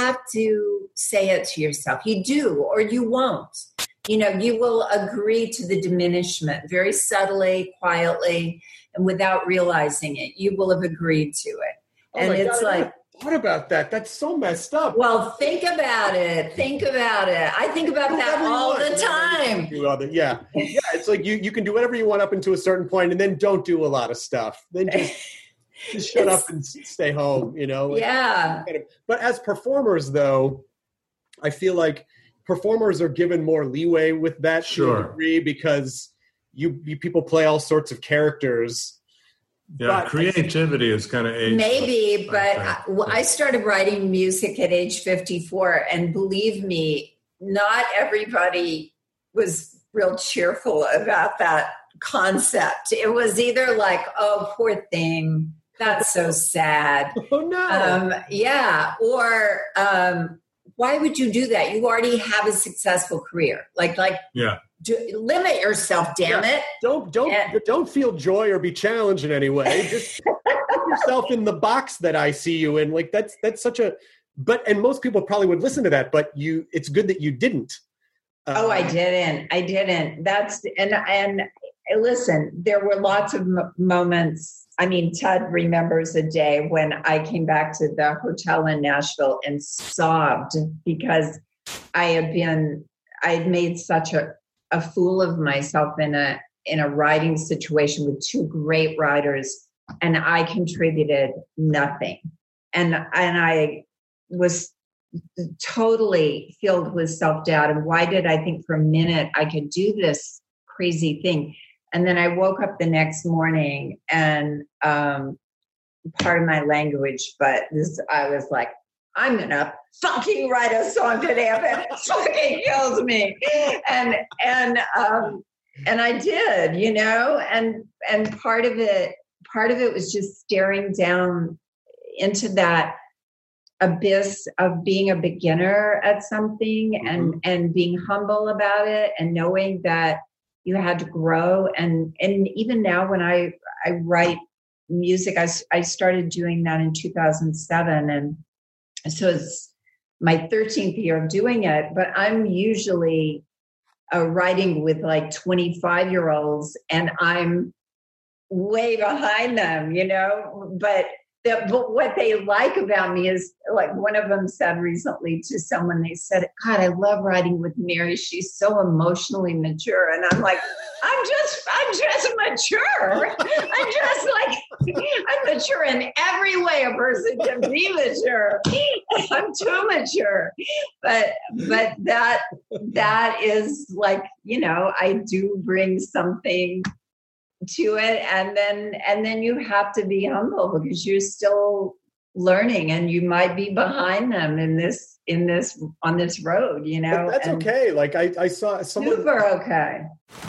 it to yourself. You do, or you won't. You will agree to the diminishment very subtly, quietly, and without realizing it. You will have agreed to it. And it's like, thought about that. That's so messed up. Well, think about it. I think about that all the time. Yeah. It's like you can do whatever you want up until a certain point, and then don't do a lot of stuff. Then just shut up and stay home. Yeah. But as performers, though, I feel like performers are given more leeway with that to a degree because you people play all sorts of characters. Yeah, creativity is kind of age. Maybe, but I started writing music at age 54, and believe me, not everybody was real cheerful about that concept. It was either like, oh, poor thing, that's so sad. Oh, no. Yeah, or why would you do that? You already have a successful career. Limit yourself, damn it. Don't feel joy or be challenged in any way. Just put yourself in the box that I see you in. Like that's such a, and most people probably would listen to that, but it's good that you didn't. I didn't. And listen, there were lots of moments. I mean, Ted remembers a day when I came back to the hotel in Nashville and sobbed because I had made such a fool of myself in a writing situation with two great writers, and I contributed nothing. And I was totally filled with self-doubt. And why did I think for a minute I could do this crazy thing? And then I woke up the next morning and pardon my language, but I was like, I'm going to fucking write a song today if it fucking kills me. And I did, and part of it was just staring down into that abyss of being a beginner at something and being humble about it and knowing that you had to grow. And even now when I write music, I started doing that in 2007. And so it's my 13th year of doing it, but I'm usually writing with like 25-year-olds and I'm way behind them, but what they like about me is, like one of them said recently to someone, they said, God, I love writing with Mary. She's so emotionally mature. And I'm like, I'm just mature. I'm mature in every way a person can be mature. I'm too mature. But that is like, I do bring something to it, and then you have to be humble because you're still learning and you might be behind them on this road, But that's okay. Like I saw someone super okay.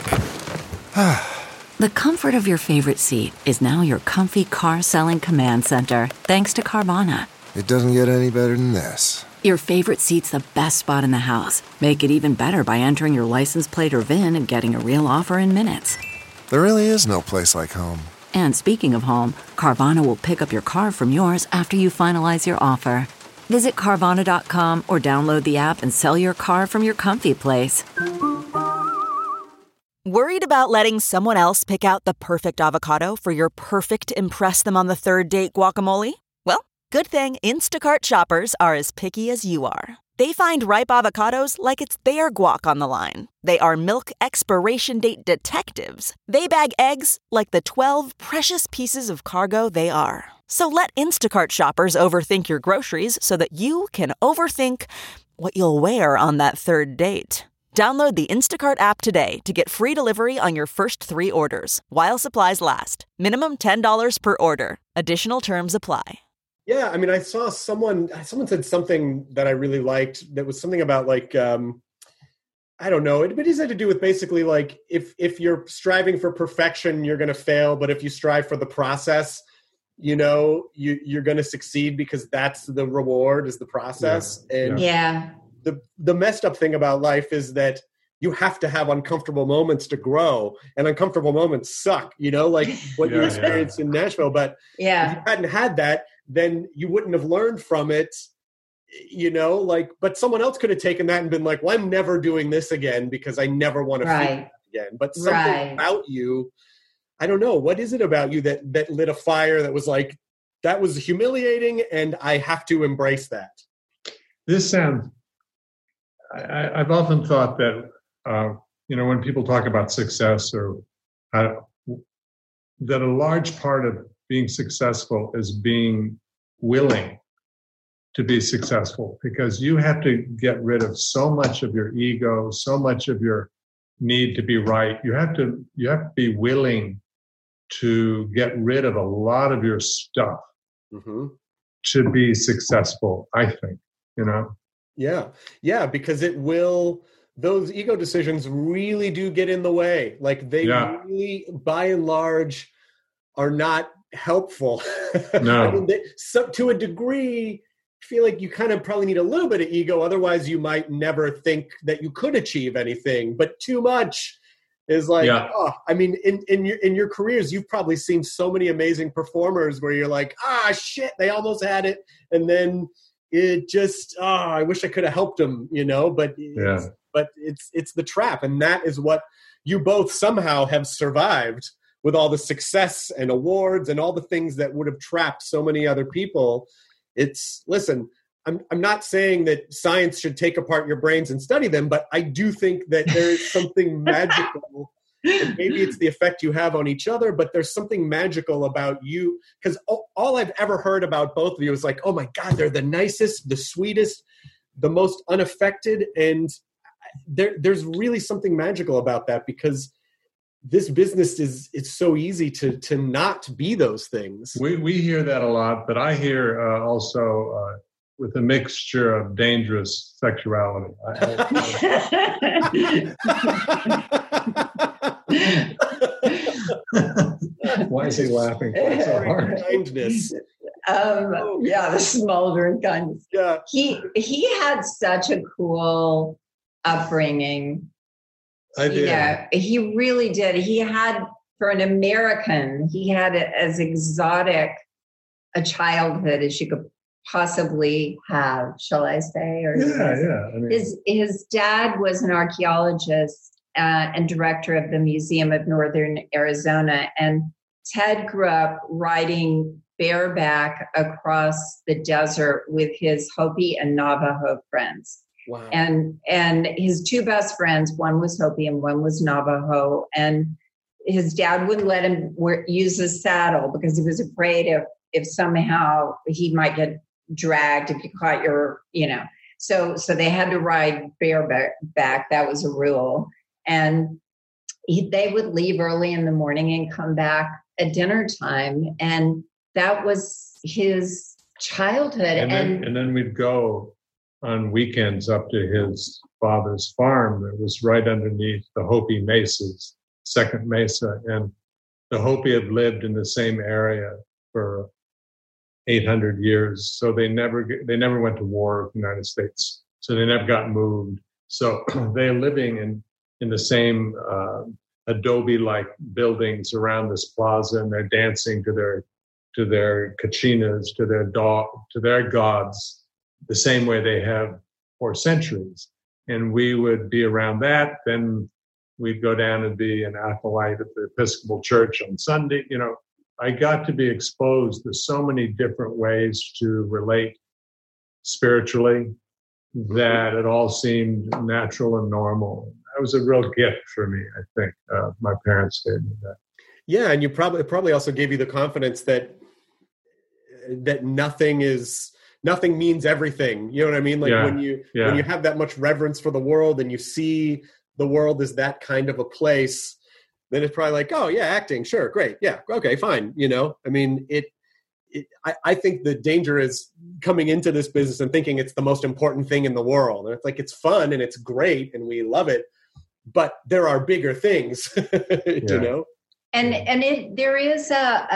The comfort of your favorite seat is now your comfy car selling command center, thanks to Carvana. It doesn't get any better than this. Your favorite seat's the best spot in the house. Make it even better by entering your license plate or VIN and getting a real offer in minutes. There really is no place like home. And speaking of home, Carvana will pick up your car from yours after you finalize your offer. Visit Carvana.com or download the app and sell your car from your comfy place. Worried about letting someone else pick out the perfect avocado for your perfect impress-them-on-the-third-date guacamole? Well, good thing Instacart shoppers are as picky as you are. They find ripe avocados like it's their guac on the line. They are milk expiration date detectives. They bag eggs like the 12 precious pieces of cargo they are. So let Instacart shoppers overthink your groceries so that you can overthink what you'll wear on that third date. Download the Instacart app today to get free delivery on your first 3 orders, while supplies last. Minimum $10 per order. Additional terms apply. Yeah, I mean, I saw someone said something that I really liked that was something about like, I don't know, it has to do with basically like if you're striving for perfection, you're going to fail. But if you strive for the process, you're going to succeed because that's the reward is the process. Yeah. And the messed up thing about life is that you have to have uncomfortable moments to grow, and uncomfortable moments suck, like what you experienced in Nashville. But if you hadn't had that, then you wouldn't have learned from it, but someone else could have taken that and been like, well, I'm never doing this again because I never want to feel that again. But something about you, I don't know, what is it about you that lit a fire that was like, that was humiliating, and I have to embrace that. This sounds, I've often thought that, when people talk about success or that a large part of being successful is being willing to be successful, because you have to get rid of so much of your ego, so much of your need to be right. You have to be willing to get rid of a lot of your stuff to be successful, I think, Yeah, because those ego decisions really do get in the way. Like they really, by and large, are not helpful. No. I mean, to a degree, I feel like you kind of probably need a little bit of ego. Otherwise, you might never think that you could achieve anything. But too much is like, I mean, in your careers, you've probably seen so many amazing performers where you're like, shit, they almost had it. And then it just, I wish I could have helped them, but it's the trap. And that is what you both somehow have survived with all the success and awards and all the things that would have trapped so many other people. Listen, I'm not saying that science should take apart your brains and study them, but I do think that there is something magical, and maybe it's the effect you have on each other, but there's something magical about you, because all I've ever heard about both of you is like, oh my God, they're the nicest, the sweetest, the most unaffected, and there's really something magical about that, because this business it's so easy to not be those things. We hear that a lot, but I hear also with a mixture of dangerous sexuality. Why is he laughing so hard? Kindness. The smoldering kindness. Yeah. He had such a cool upbringing. I did. He really did. He had, for an American, he had as exotic a childhood as you could possibly have, shall I say? Or I mean, his dad was an archaeologist and director of the Museum of Northern Arizona. And Ted grew up riding bareback across the desert with his Hopi and Navajo friends. Wow. And his two best friends, one was Hopi and one was Navajo. And his dad wouldn't let him use a saddle because he was afraid if somehow he might get dragged if you caught so they had to ride bareback. That was a rule. And they would leave early in the morning and come back at dinner time. And that was his childhood. And then we'd go on weekends up to his father's farm that was right underneath the Hopi Mesas, Second Mesa. And the Hopi have lived in the same area for 800 years. So they never went to war with the United States. So they never got moved. So they're living in the same adobe-like buildings around this plaza, and they're dancing to their kachinas, to their gods, the same way they have for centuries. And we would be around that. Then we'd go down and be an acolyte at the Episcopal Church on Sunday. I got to be exposed to so many different ways to relate spiritually that it all seemed natural and normal. That was a real gift for me, I think. My parents gave me that. Yeah, and it probably also gave you the confidence that nothing means everything. You know what I mean? Like when you have that much reverence for the world and you see the world as that kind of a place, then it's probably like, oh yeah, acting, sure, great, yeah, okay, fine. I mean, I think the danger is coming into this business and thinking it's the most important thing in the world. And it's like, it's fun and it's great and we love it, but there are bigger things, And there is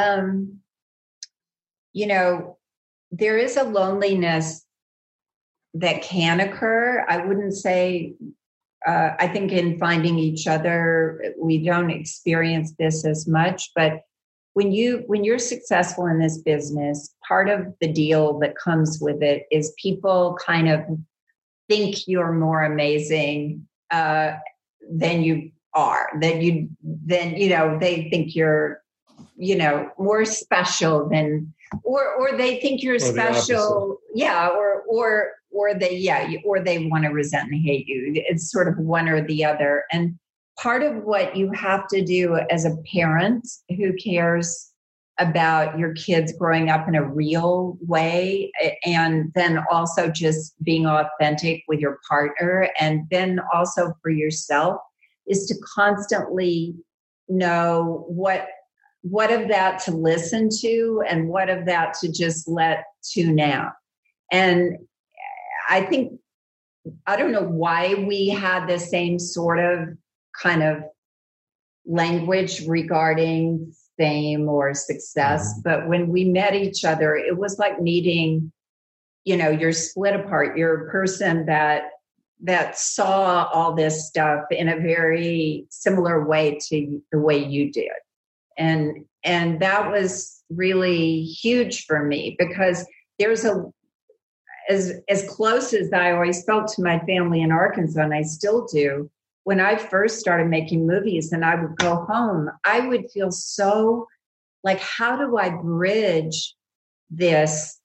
there is a loneliness that can occur. I wouldn't say, I think in finding each other, we don't experience this as much, but when you're successful in this business, part of the deal that comes with it is people kind of think you're more amazing than you are. They think you're more special than or they think you're special. Yeah. Or they want to resent and hate you. It's sort of one or the other. And part of what you have to do as a parent who cares about your kids growing up in a real way, and then also just being authentic with your partner, and then also for yourself, is to constantly know what of that to listen to and what of that to just let tune out. And I think, I don't know why we had the same sort of kind of language regarding fame or success. But when we met each other, it was like meeting, you're split apart. You're a person that saw all this stuff in a very similar way to the way you did. And that was really huge for me, because there's as close as I always felt to my family in Arkansas, and I still do. When I first started making movies and I would go home, I would feel so like, how do I bridge this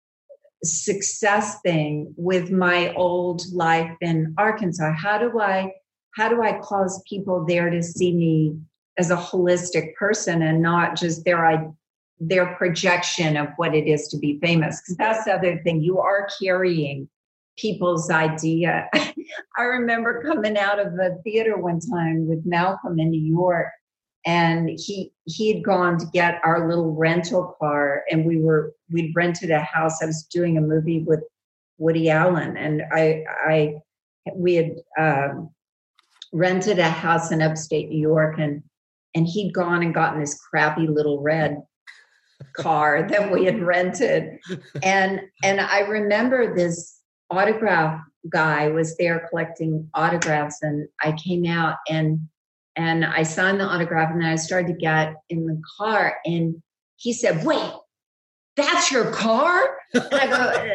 success thing with my old life in Arkansas? How do I cause people there to see me as a holistic person and not just their projection of what it is to be famous? Because that's the other thing. You are carrying people's idea. I remember coming out of the theater one time with Malcolm in New York, and he had gone to get our little rental car, and we'd rented a house. I was doing a movie with Woody Allen, and we had rented a house in upstate New York, and he'd gone and gotten this crappy little red car that we had rented. And I remember this autograph guy was there collecting autographs, and I came out and I signed the autograph, and then I started to get in the car, and he said, "Wait, that's your car?" And I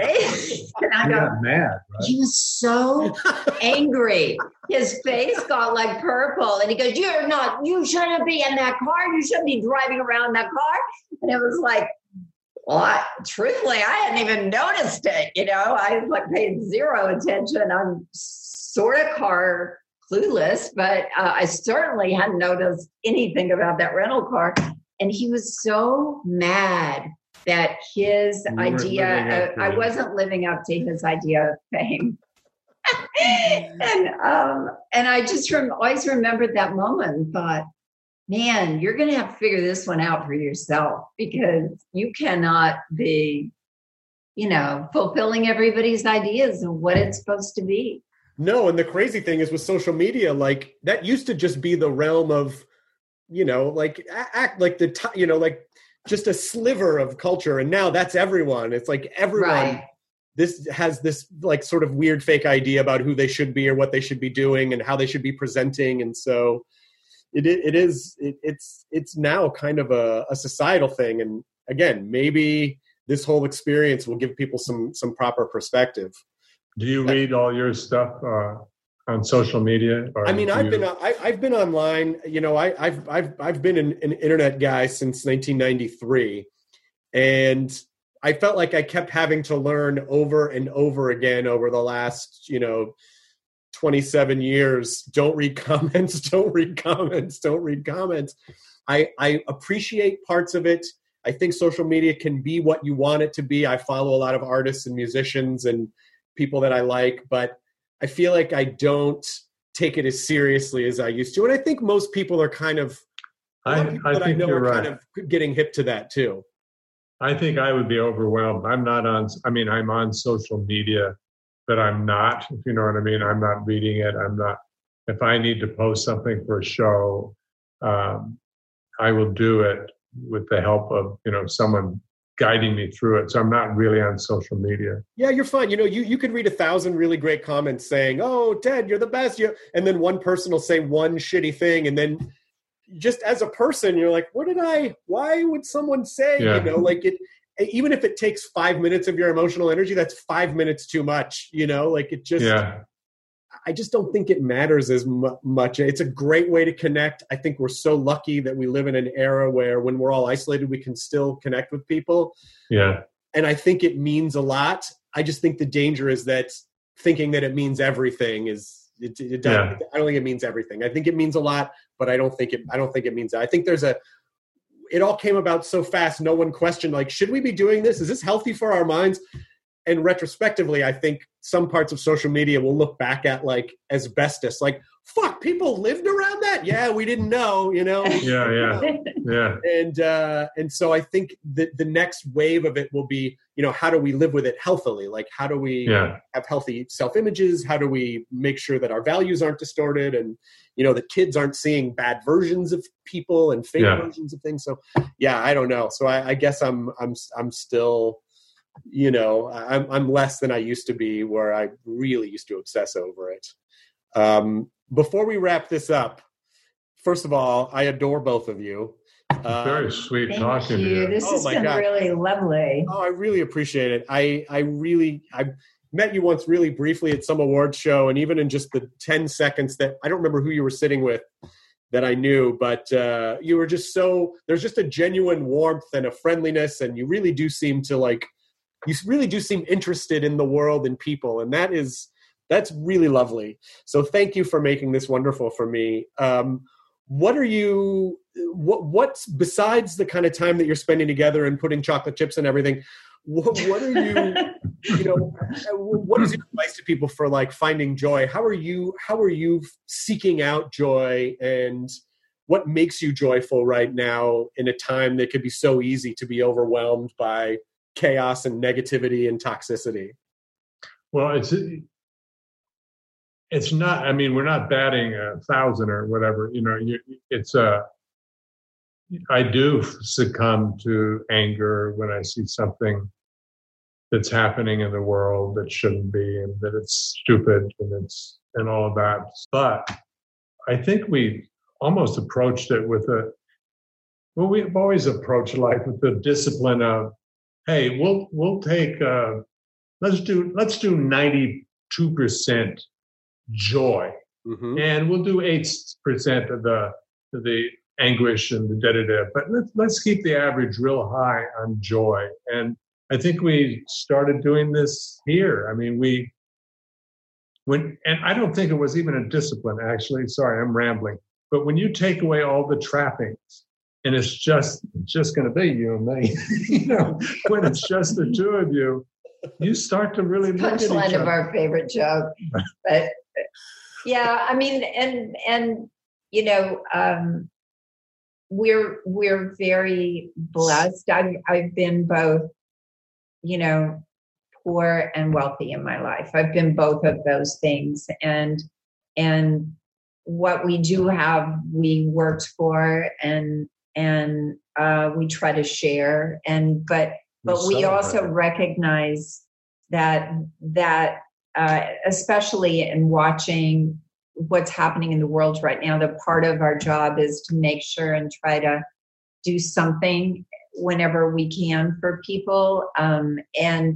go, mad, right? He was so angry. His face got like purple, and he goes, you shouldn't be in that car. You shouldn't be driving around that car. And it was like, well, truthfully, I hadn't even noticed it. I paid zero attention. I'm sort of car clueless, but I certainly hadn't noticed anything about that rental car. And he was so mad that his idea, I wasn't living up to his idea of fame. And I just always remembered that moment and thought, man, you're going to have to figure this one out for yourself, because you cannot be, fulfilling everybody's ideas of what it's supposed to be. No, and the crazy thing is with social media, like that used to just be the realm of, act like just a sliver of culture. And now that's everyone. It's like everyone. Right. This has this like sort of weird fake idea about who they should be or what they should be doing and how they should be presenting. And so it's now kind of a societal thing. And again, maybe this whole experience will give people some proper perspective. Do you read all your stuff on social media? Or I mean, I've been online. I've been an internet guy since 1993, and I felt like I kept having to learn over and over again over the last 27 years. Don't read comments. Don't read comments. Don't read comments. I appreciate parts of it. I think social media can be what you want it to be. I follow a lot of artists and musicians and people that I like, but I feel like I don't take it as seriously as I used to. And I think most people are kind of, I think you're right. Kind of getting hip to that too. I think I would be overwhelmed. I'm on social media, but I'm not, if you know what I mean. I'm not reading it. If I need to post something for a show, I will do it with the help of, someone guiding me through it. So I'm not really on social media. Yeah, you're fine. You could read 1,000 really great comments saying, "Oh, Ted, you're the best." And then one person will say one shitty thing. And then just as a person, you're like, why would someone say, even if it takes 5 minutes of your emotional energy, that's 5 minutes too much, it just, I just don't think it matters as much. It's a great way to connect. I think we're so lucky that we live in an era where when we're all isolated, we can still connect with people. Yeah. And I think it means a lot. I just think the danger is that thinking that it means everything it doesn't. Yeah. I don't think it means everything. I think it means a lot, but I don't think it means that. I think it all came about so fast. No one questioned, like, should we be doing this? Is this healthy for our minds? And retrospectively, I think some parts of social media will look back at like asbestos, like, fuck, people lived around that? Yeah, we didn't know, Yeah. And so I think that the next wave of it will be, how do we live with it healthily? Like, how do we have healthy self-images? How do we make sure that our values aren't distorted and, that kids aren't seeing bad versions of people and fake versions of things? So, I don't know. So I guess I'm still... I'm less than I used to be, where I really used to obsess over it. Before we wrap this up, first of all, I adore both of you. Very sweet talking to you. This has been really lovely. Oh, I really appreciate it. I met you once really briefly at some awards show, and even in just the 10 seconds that I don't remember who you were sitting with that I knew, but you were just there's just a genuine warmth and a friendliness, and you really do seem interested in the world and people. And that's really lovely. So thank you for making this wonderful for me. What's besides the kind of time that you're spending together and putting chocolate chips and everything, what are you, what is your advice to people for like finding joy? How are you seeking out joy, and what makes you joyful right now in a time that could be so easy to be overwhelmed by chaos and negativity and toxicity? Well, it's not, I mean, we're not batting 1,000 or whatever, I do succumb to anger when I see something that's happening in the world that shouldn't be, and that it's stupid and all of that. But I think we almost approached it we've always approached life with the discipline of, hey, we'll take let's do 92% joy, and we'll do 8% of the anguish and the da-da-da. But let's keep the average real high on joy. And I think we started doing this here. I mean, and I don't think it was even a discipline, actually. Sorry, I'm rambling. But when you take away all the trappings, and it's just going to be you and me, when it's just the two of you, you start to really look at each other. Punchline of our favorite joke. But yeah, I mean, and we're very blessed. I've been both, poor and wealthy in my life. I've been both of those things, and what we do have, we worked for, and we try to share, but we also recognize that especially in watching what's happening in the world right now, that part of our job is to make sure and try to do something whenever we can for people, and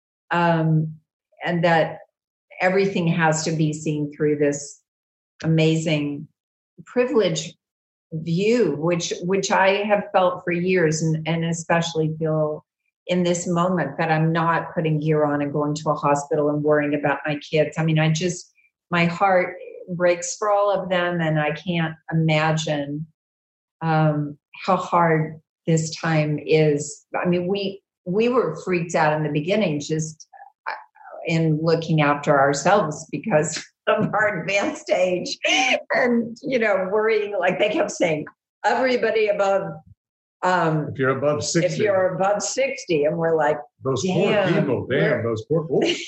that everything has to be seen through this amazing privilege view, which I have felt for years, and especially feel in this moment, that I'm not putting gear on and going to a hospital and worrying about my kids. I mean, my heart breaks for all of them, and I can't imagine how hard this time is. I mean, we were freaked out in the beginning, just in looking after ourselves because of our advanced age, and worrying, like they kept saying, everybody above if you're above 60, and we're like, those poor people, those poor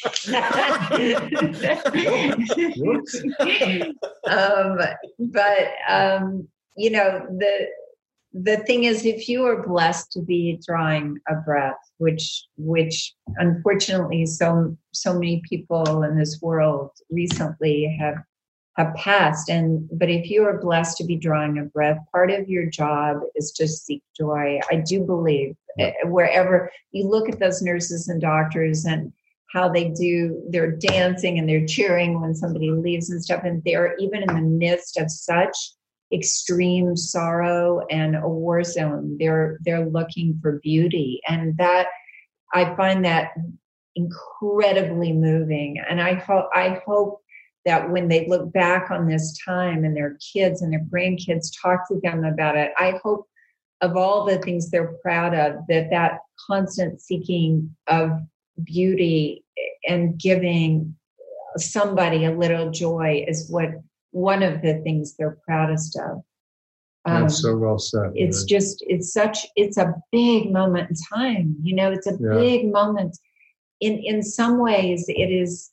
the thing is, if you are blessed to be drawing a breath, which unfortunately so many people in this world recently have passed, but if you are blessed to be drawing a breath, part of your job is to seek joy. I do believe wherever you look at those nurses and doctors and how they're dancing and they're cheering when somebody leaves and stuff. And they're even in the midst of such extreme sorrow and a war zone, they're looking for beauty. And that, I find that incredibly moving. And I hope that when they look back on this time and their kids and their grandkids talk to them about it, I hope of all the things they're proud of, that constant seeking of beauty and giving somebody a little joy is one of the things they're proudest of. That's so well said. It's just, it's a big moment in time. It's a big moment. In some ways, it's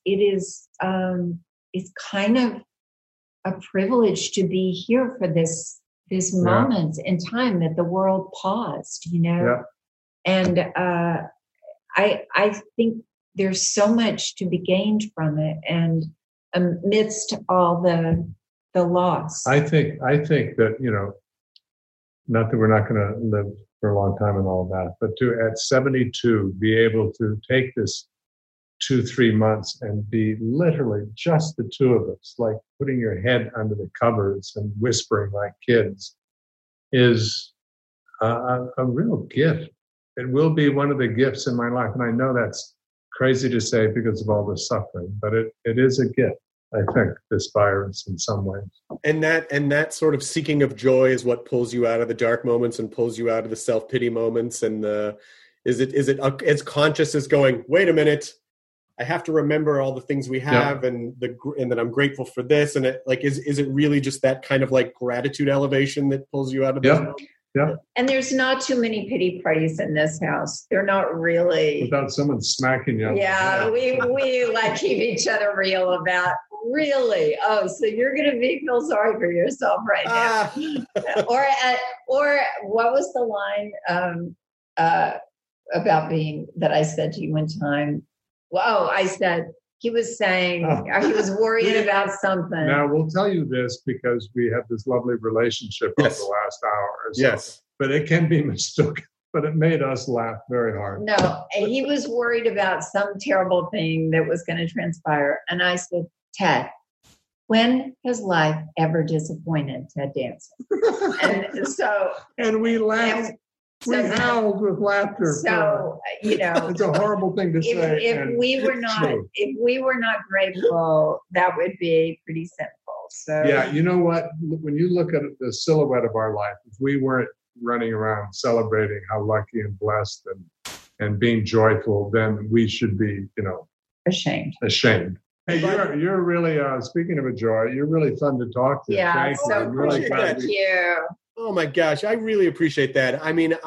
kind of a privilege to be here for this moment in time that the world paused, and I think there's so much to be gained from it, and amidst all the loss. I think that, not that we're not going to live for a long time and all of that, but to at 72 be able to take this 2-3 months and be literally just the two of us, like putting your head under the covers and whispering like kids, is a real gift. It will be one of the gifts in my life. And I know that's crazy to say because of all the suffering, but it is a gift, I think, this virus in some ways. And that sort of seeking of joy is what pulls you out of the dark moments and pulls you out of the self-pity moments. And is it as conscious as going, wait a minute, I have to remember all the things we have, and that I'm grateful for this. And is it really just that kind of like gratitude elevation that pulls you out of this? Yeah. And there's not too many pity parties in this house. They're not really. Without someone smacking you. Yeah, we like keep each other real about, really? Oh, so you're going to feel sorry for yourself right now. Or what was the line about that I said to you one time? Well, I said, he was saying, he was worried about something. Now, we'll tell you this because we have this lovely relationship over the last hour. So, yes. But it can be mistook. But it made us laugh very hard. No, and he was worried about some terrible thing that was going to transpire. And I said, Ted, when has life ever disappointed Ted Danson? And we laughed. We howled with laughter. So, it's a horrible thing to say. If we were not grateful, that would be pretty simple. So yeah, you know what? When you look at the silhouette of our life, if we weren't running around celebrating how lucky and blessed and being joyful, then we should be, ashamed. Hey, you're really speaking of a joy. You're really fun to talk to. Yeah, thank so you. Really thank you. Oh my gosh, I really appreciate that. I mean,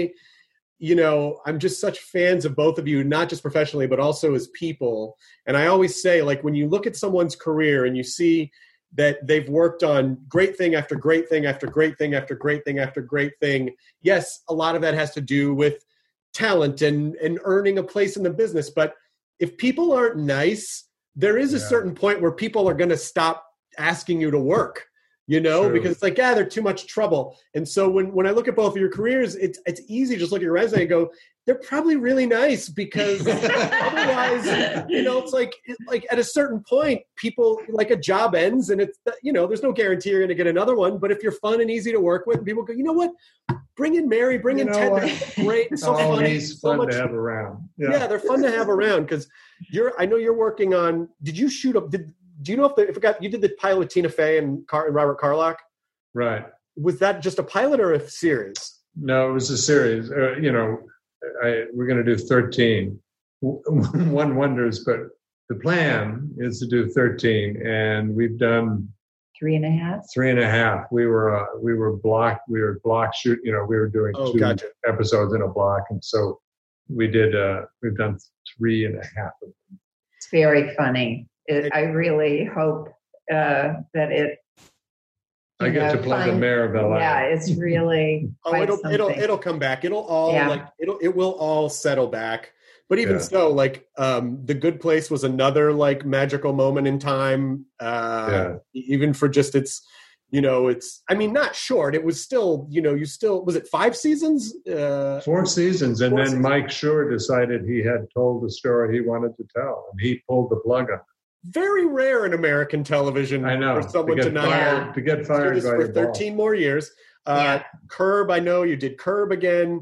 I'm just such fans of both of you, not just professionally, but also as people. And I always say, like, when you look at someone's career and you see that they've worked on great thing after great thing after great thing after great thing after great thing, yes, a lot of that has to do with talent and earning a place in the business. But if people aren't nice, there is a certain point where people are going to stop asking you to work. Because it's like, they're too much trouble. And so when I look at both of your careers, it's easy to just look at your resume and go, they're probably really nice, because otherwise, it's like at a certain point, people, like, a job ends and it's, there's no guarantee you're going to get another one. But if you're fun and easy to work with, people go, you know what? Bring in Mary, bring in Ted. They're great. So he's fun to have around. Yeah, they're fun to have around, because I know you're working on, did you shoot up, do you know if you did the pilot with Tina Fey and Robert Carlock? Right. Was that just a pilot or a series? No, it was a series. We're going to do 13. One wonders, but the plan is to do 13, and we've done 3.5. 3.5. We were block shoot. We were doing 2 episodes in a block, and so we've done 3.5 of them. It's very funny. I really hope that it. I get to play the mayor of LA. Yeah, it's really. It'll come back. It'll all it will all settle back. But even so, like, The Good Place was another, like, magical moment in time. Even for just its it's, not short. It was still, was it 5 seasons? 4 seasons. And then Mike Schur decided he had told the story he wanted to tell, and he pulled the plug on it. Very rare in American television. I know. For someone to get fired by for 13 more years. Curb, I know you did Curb again.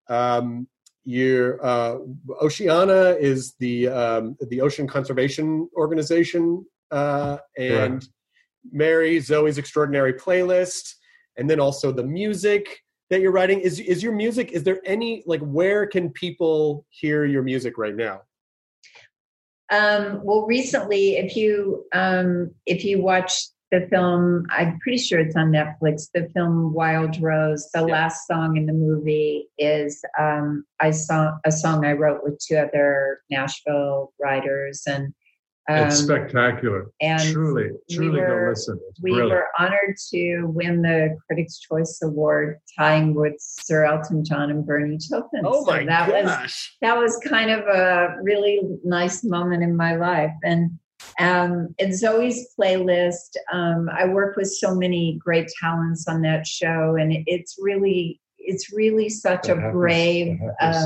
Oceana is the Ocean Conservation Organization, and Correct. Mary, Zoe's Extraordinary Playlist, and then also the music that you're writing. Is your music, is there any, where can people hear your music right now? Well, recently, if you watch the film, I'm pretty sure it's on Netflix, the film Wild Rose, the last song in the movie is a song I wrote with 2 other Nashville writers, and it's spectacular. And truly go listen. We were honored to win the Critics' Choice Award, tying with Sir Elton John and Bernie Taupin. Oh my gosh! That was kind of a really nice moment in my life. And Zoe's Playlist, I work with so many great talents on that show, and it's really such a brave,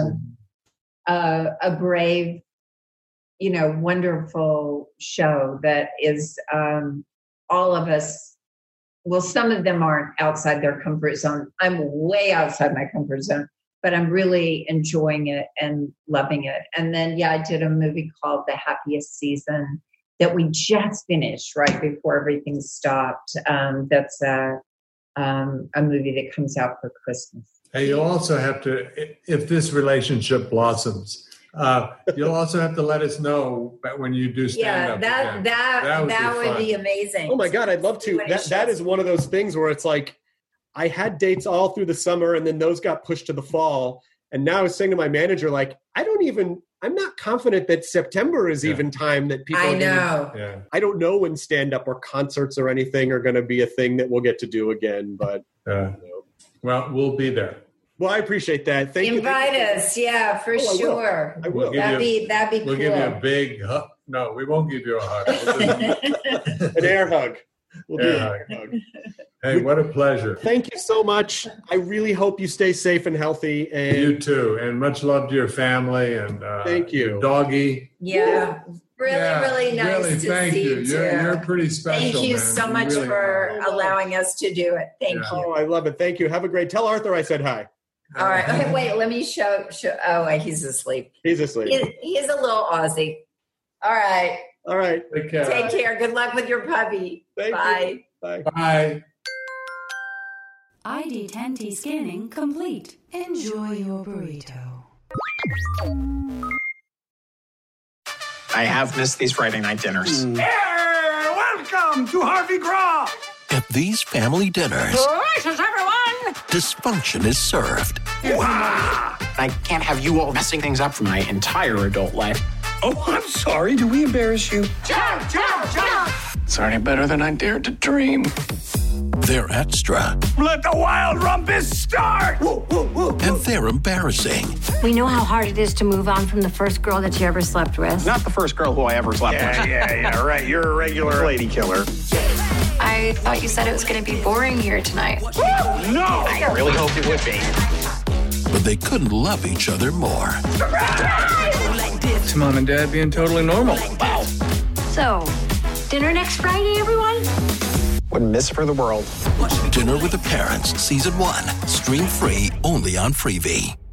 wonderful show that is all of us. Well, some of them aren't outside their comfort zone. I'm way outside my comfort zone, but I'm really enjoying it and loving it. And then, I did a movie called The Happiest Season that we just finished right before everything stopped. That's a movie that comes out for Christmas. Hey, you'll also have to, if this relationship blossoms, you'll also have to let us know when you do stand-up. That would be amazing. Oh my God, I'd love to. That is one of those things where it's like, I had dates all through the summer and then those got pushed to the fall. And now I was saying to my manager, I'm not confident that September is even time that people. I know. I don't know when stand-up or concerts or anything are going to be a thing that we'll get to do again, but. Well, we'll be there. Well, I appreciate that. Thank you. Invite us, for sure. I will. That'd be cool. We'll give you a big hug. No, we won't give you a hug. An air hug. We'll do an air hug. Hey, what a pleasure. Thank you so much. I really hope you stay safe and healthy. And you too. And much love to your family and thank you. Your doggy. Yeah. Really nice to see you too. You're pretty special. Thank you so much for allowing us to do it. Thank you. Oh, I love it. Thank you. Have a great. Tell Arthur I said hi. All right. Okay, wait, let me show. Oh, he's asleep. He's asleep. He's a little Aussie. All right. Take care. Take care. Good luck with your puppy. Bye. Bye. ID10T scanning complete. Enjoy your burrito. I have missed these Friday night dinners. Welcome to Harvey Graw. At these family dinners, Delicious, everyone! dysfunction is served. Wow. I can't have you all messing things up for my entire adult life. Oh, I'm sorry. Do we embarrass you? Jump! It's already better than I dared to dream. They're extra. Let the wild rumpus start! Whoa. And they're embarrassing. We know how hard it is to move on from the first girl that you ever slept with. Not the first girl who I ever slept with. Yeah, right. You're a regular lady killer. I thought you said it was going to be boring here tonight. No! I really hoped it would be. But they couldn't love each other more. It's Mom and Dad being totally normal. Wow. So, dinner next Friday, everyone? Wouldn't miss it for the world. Dinner with the Parents, Season 1. Stream free only on Freevee.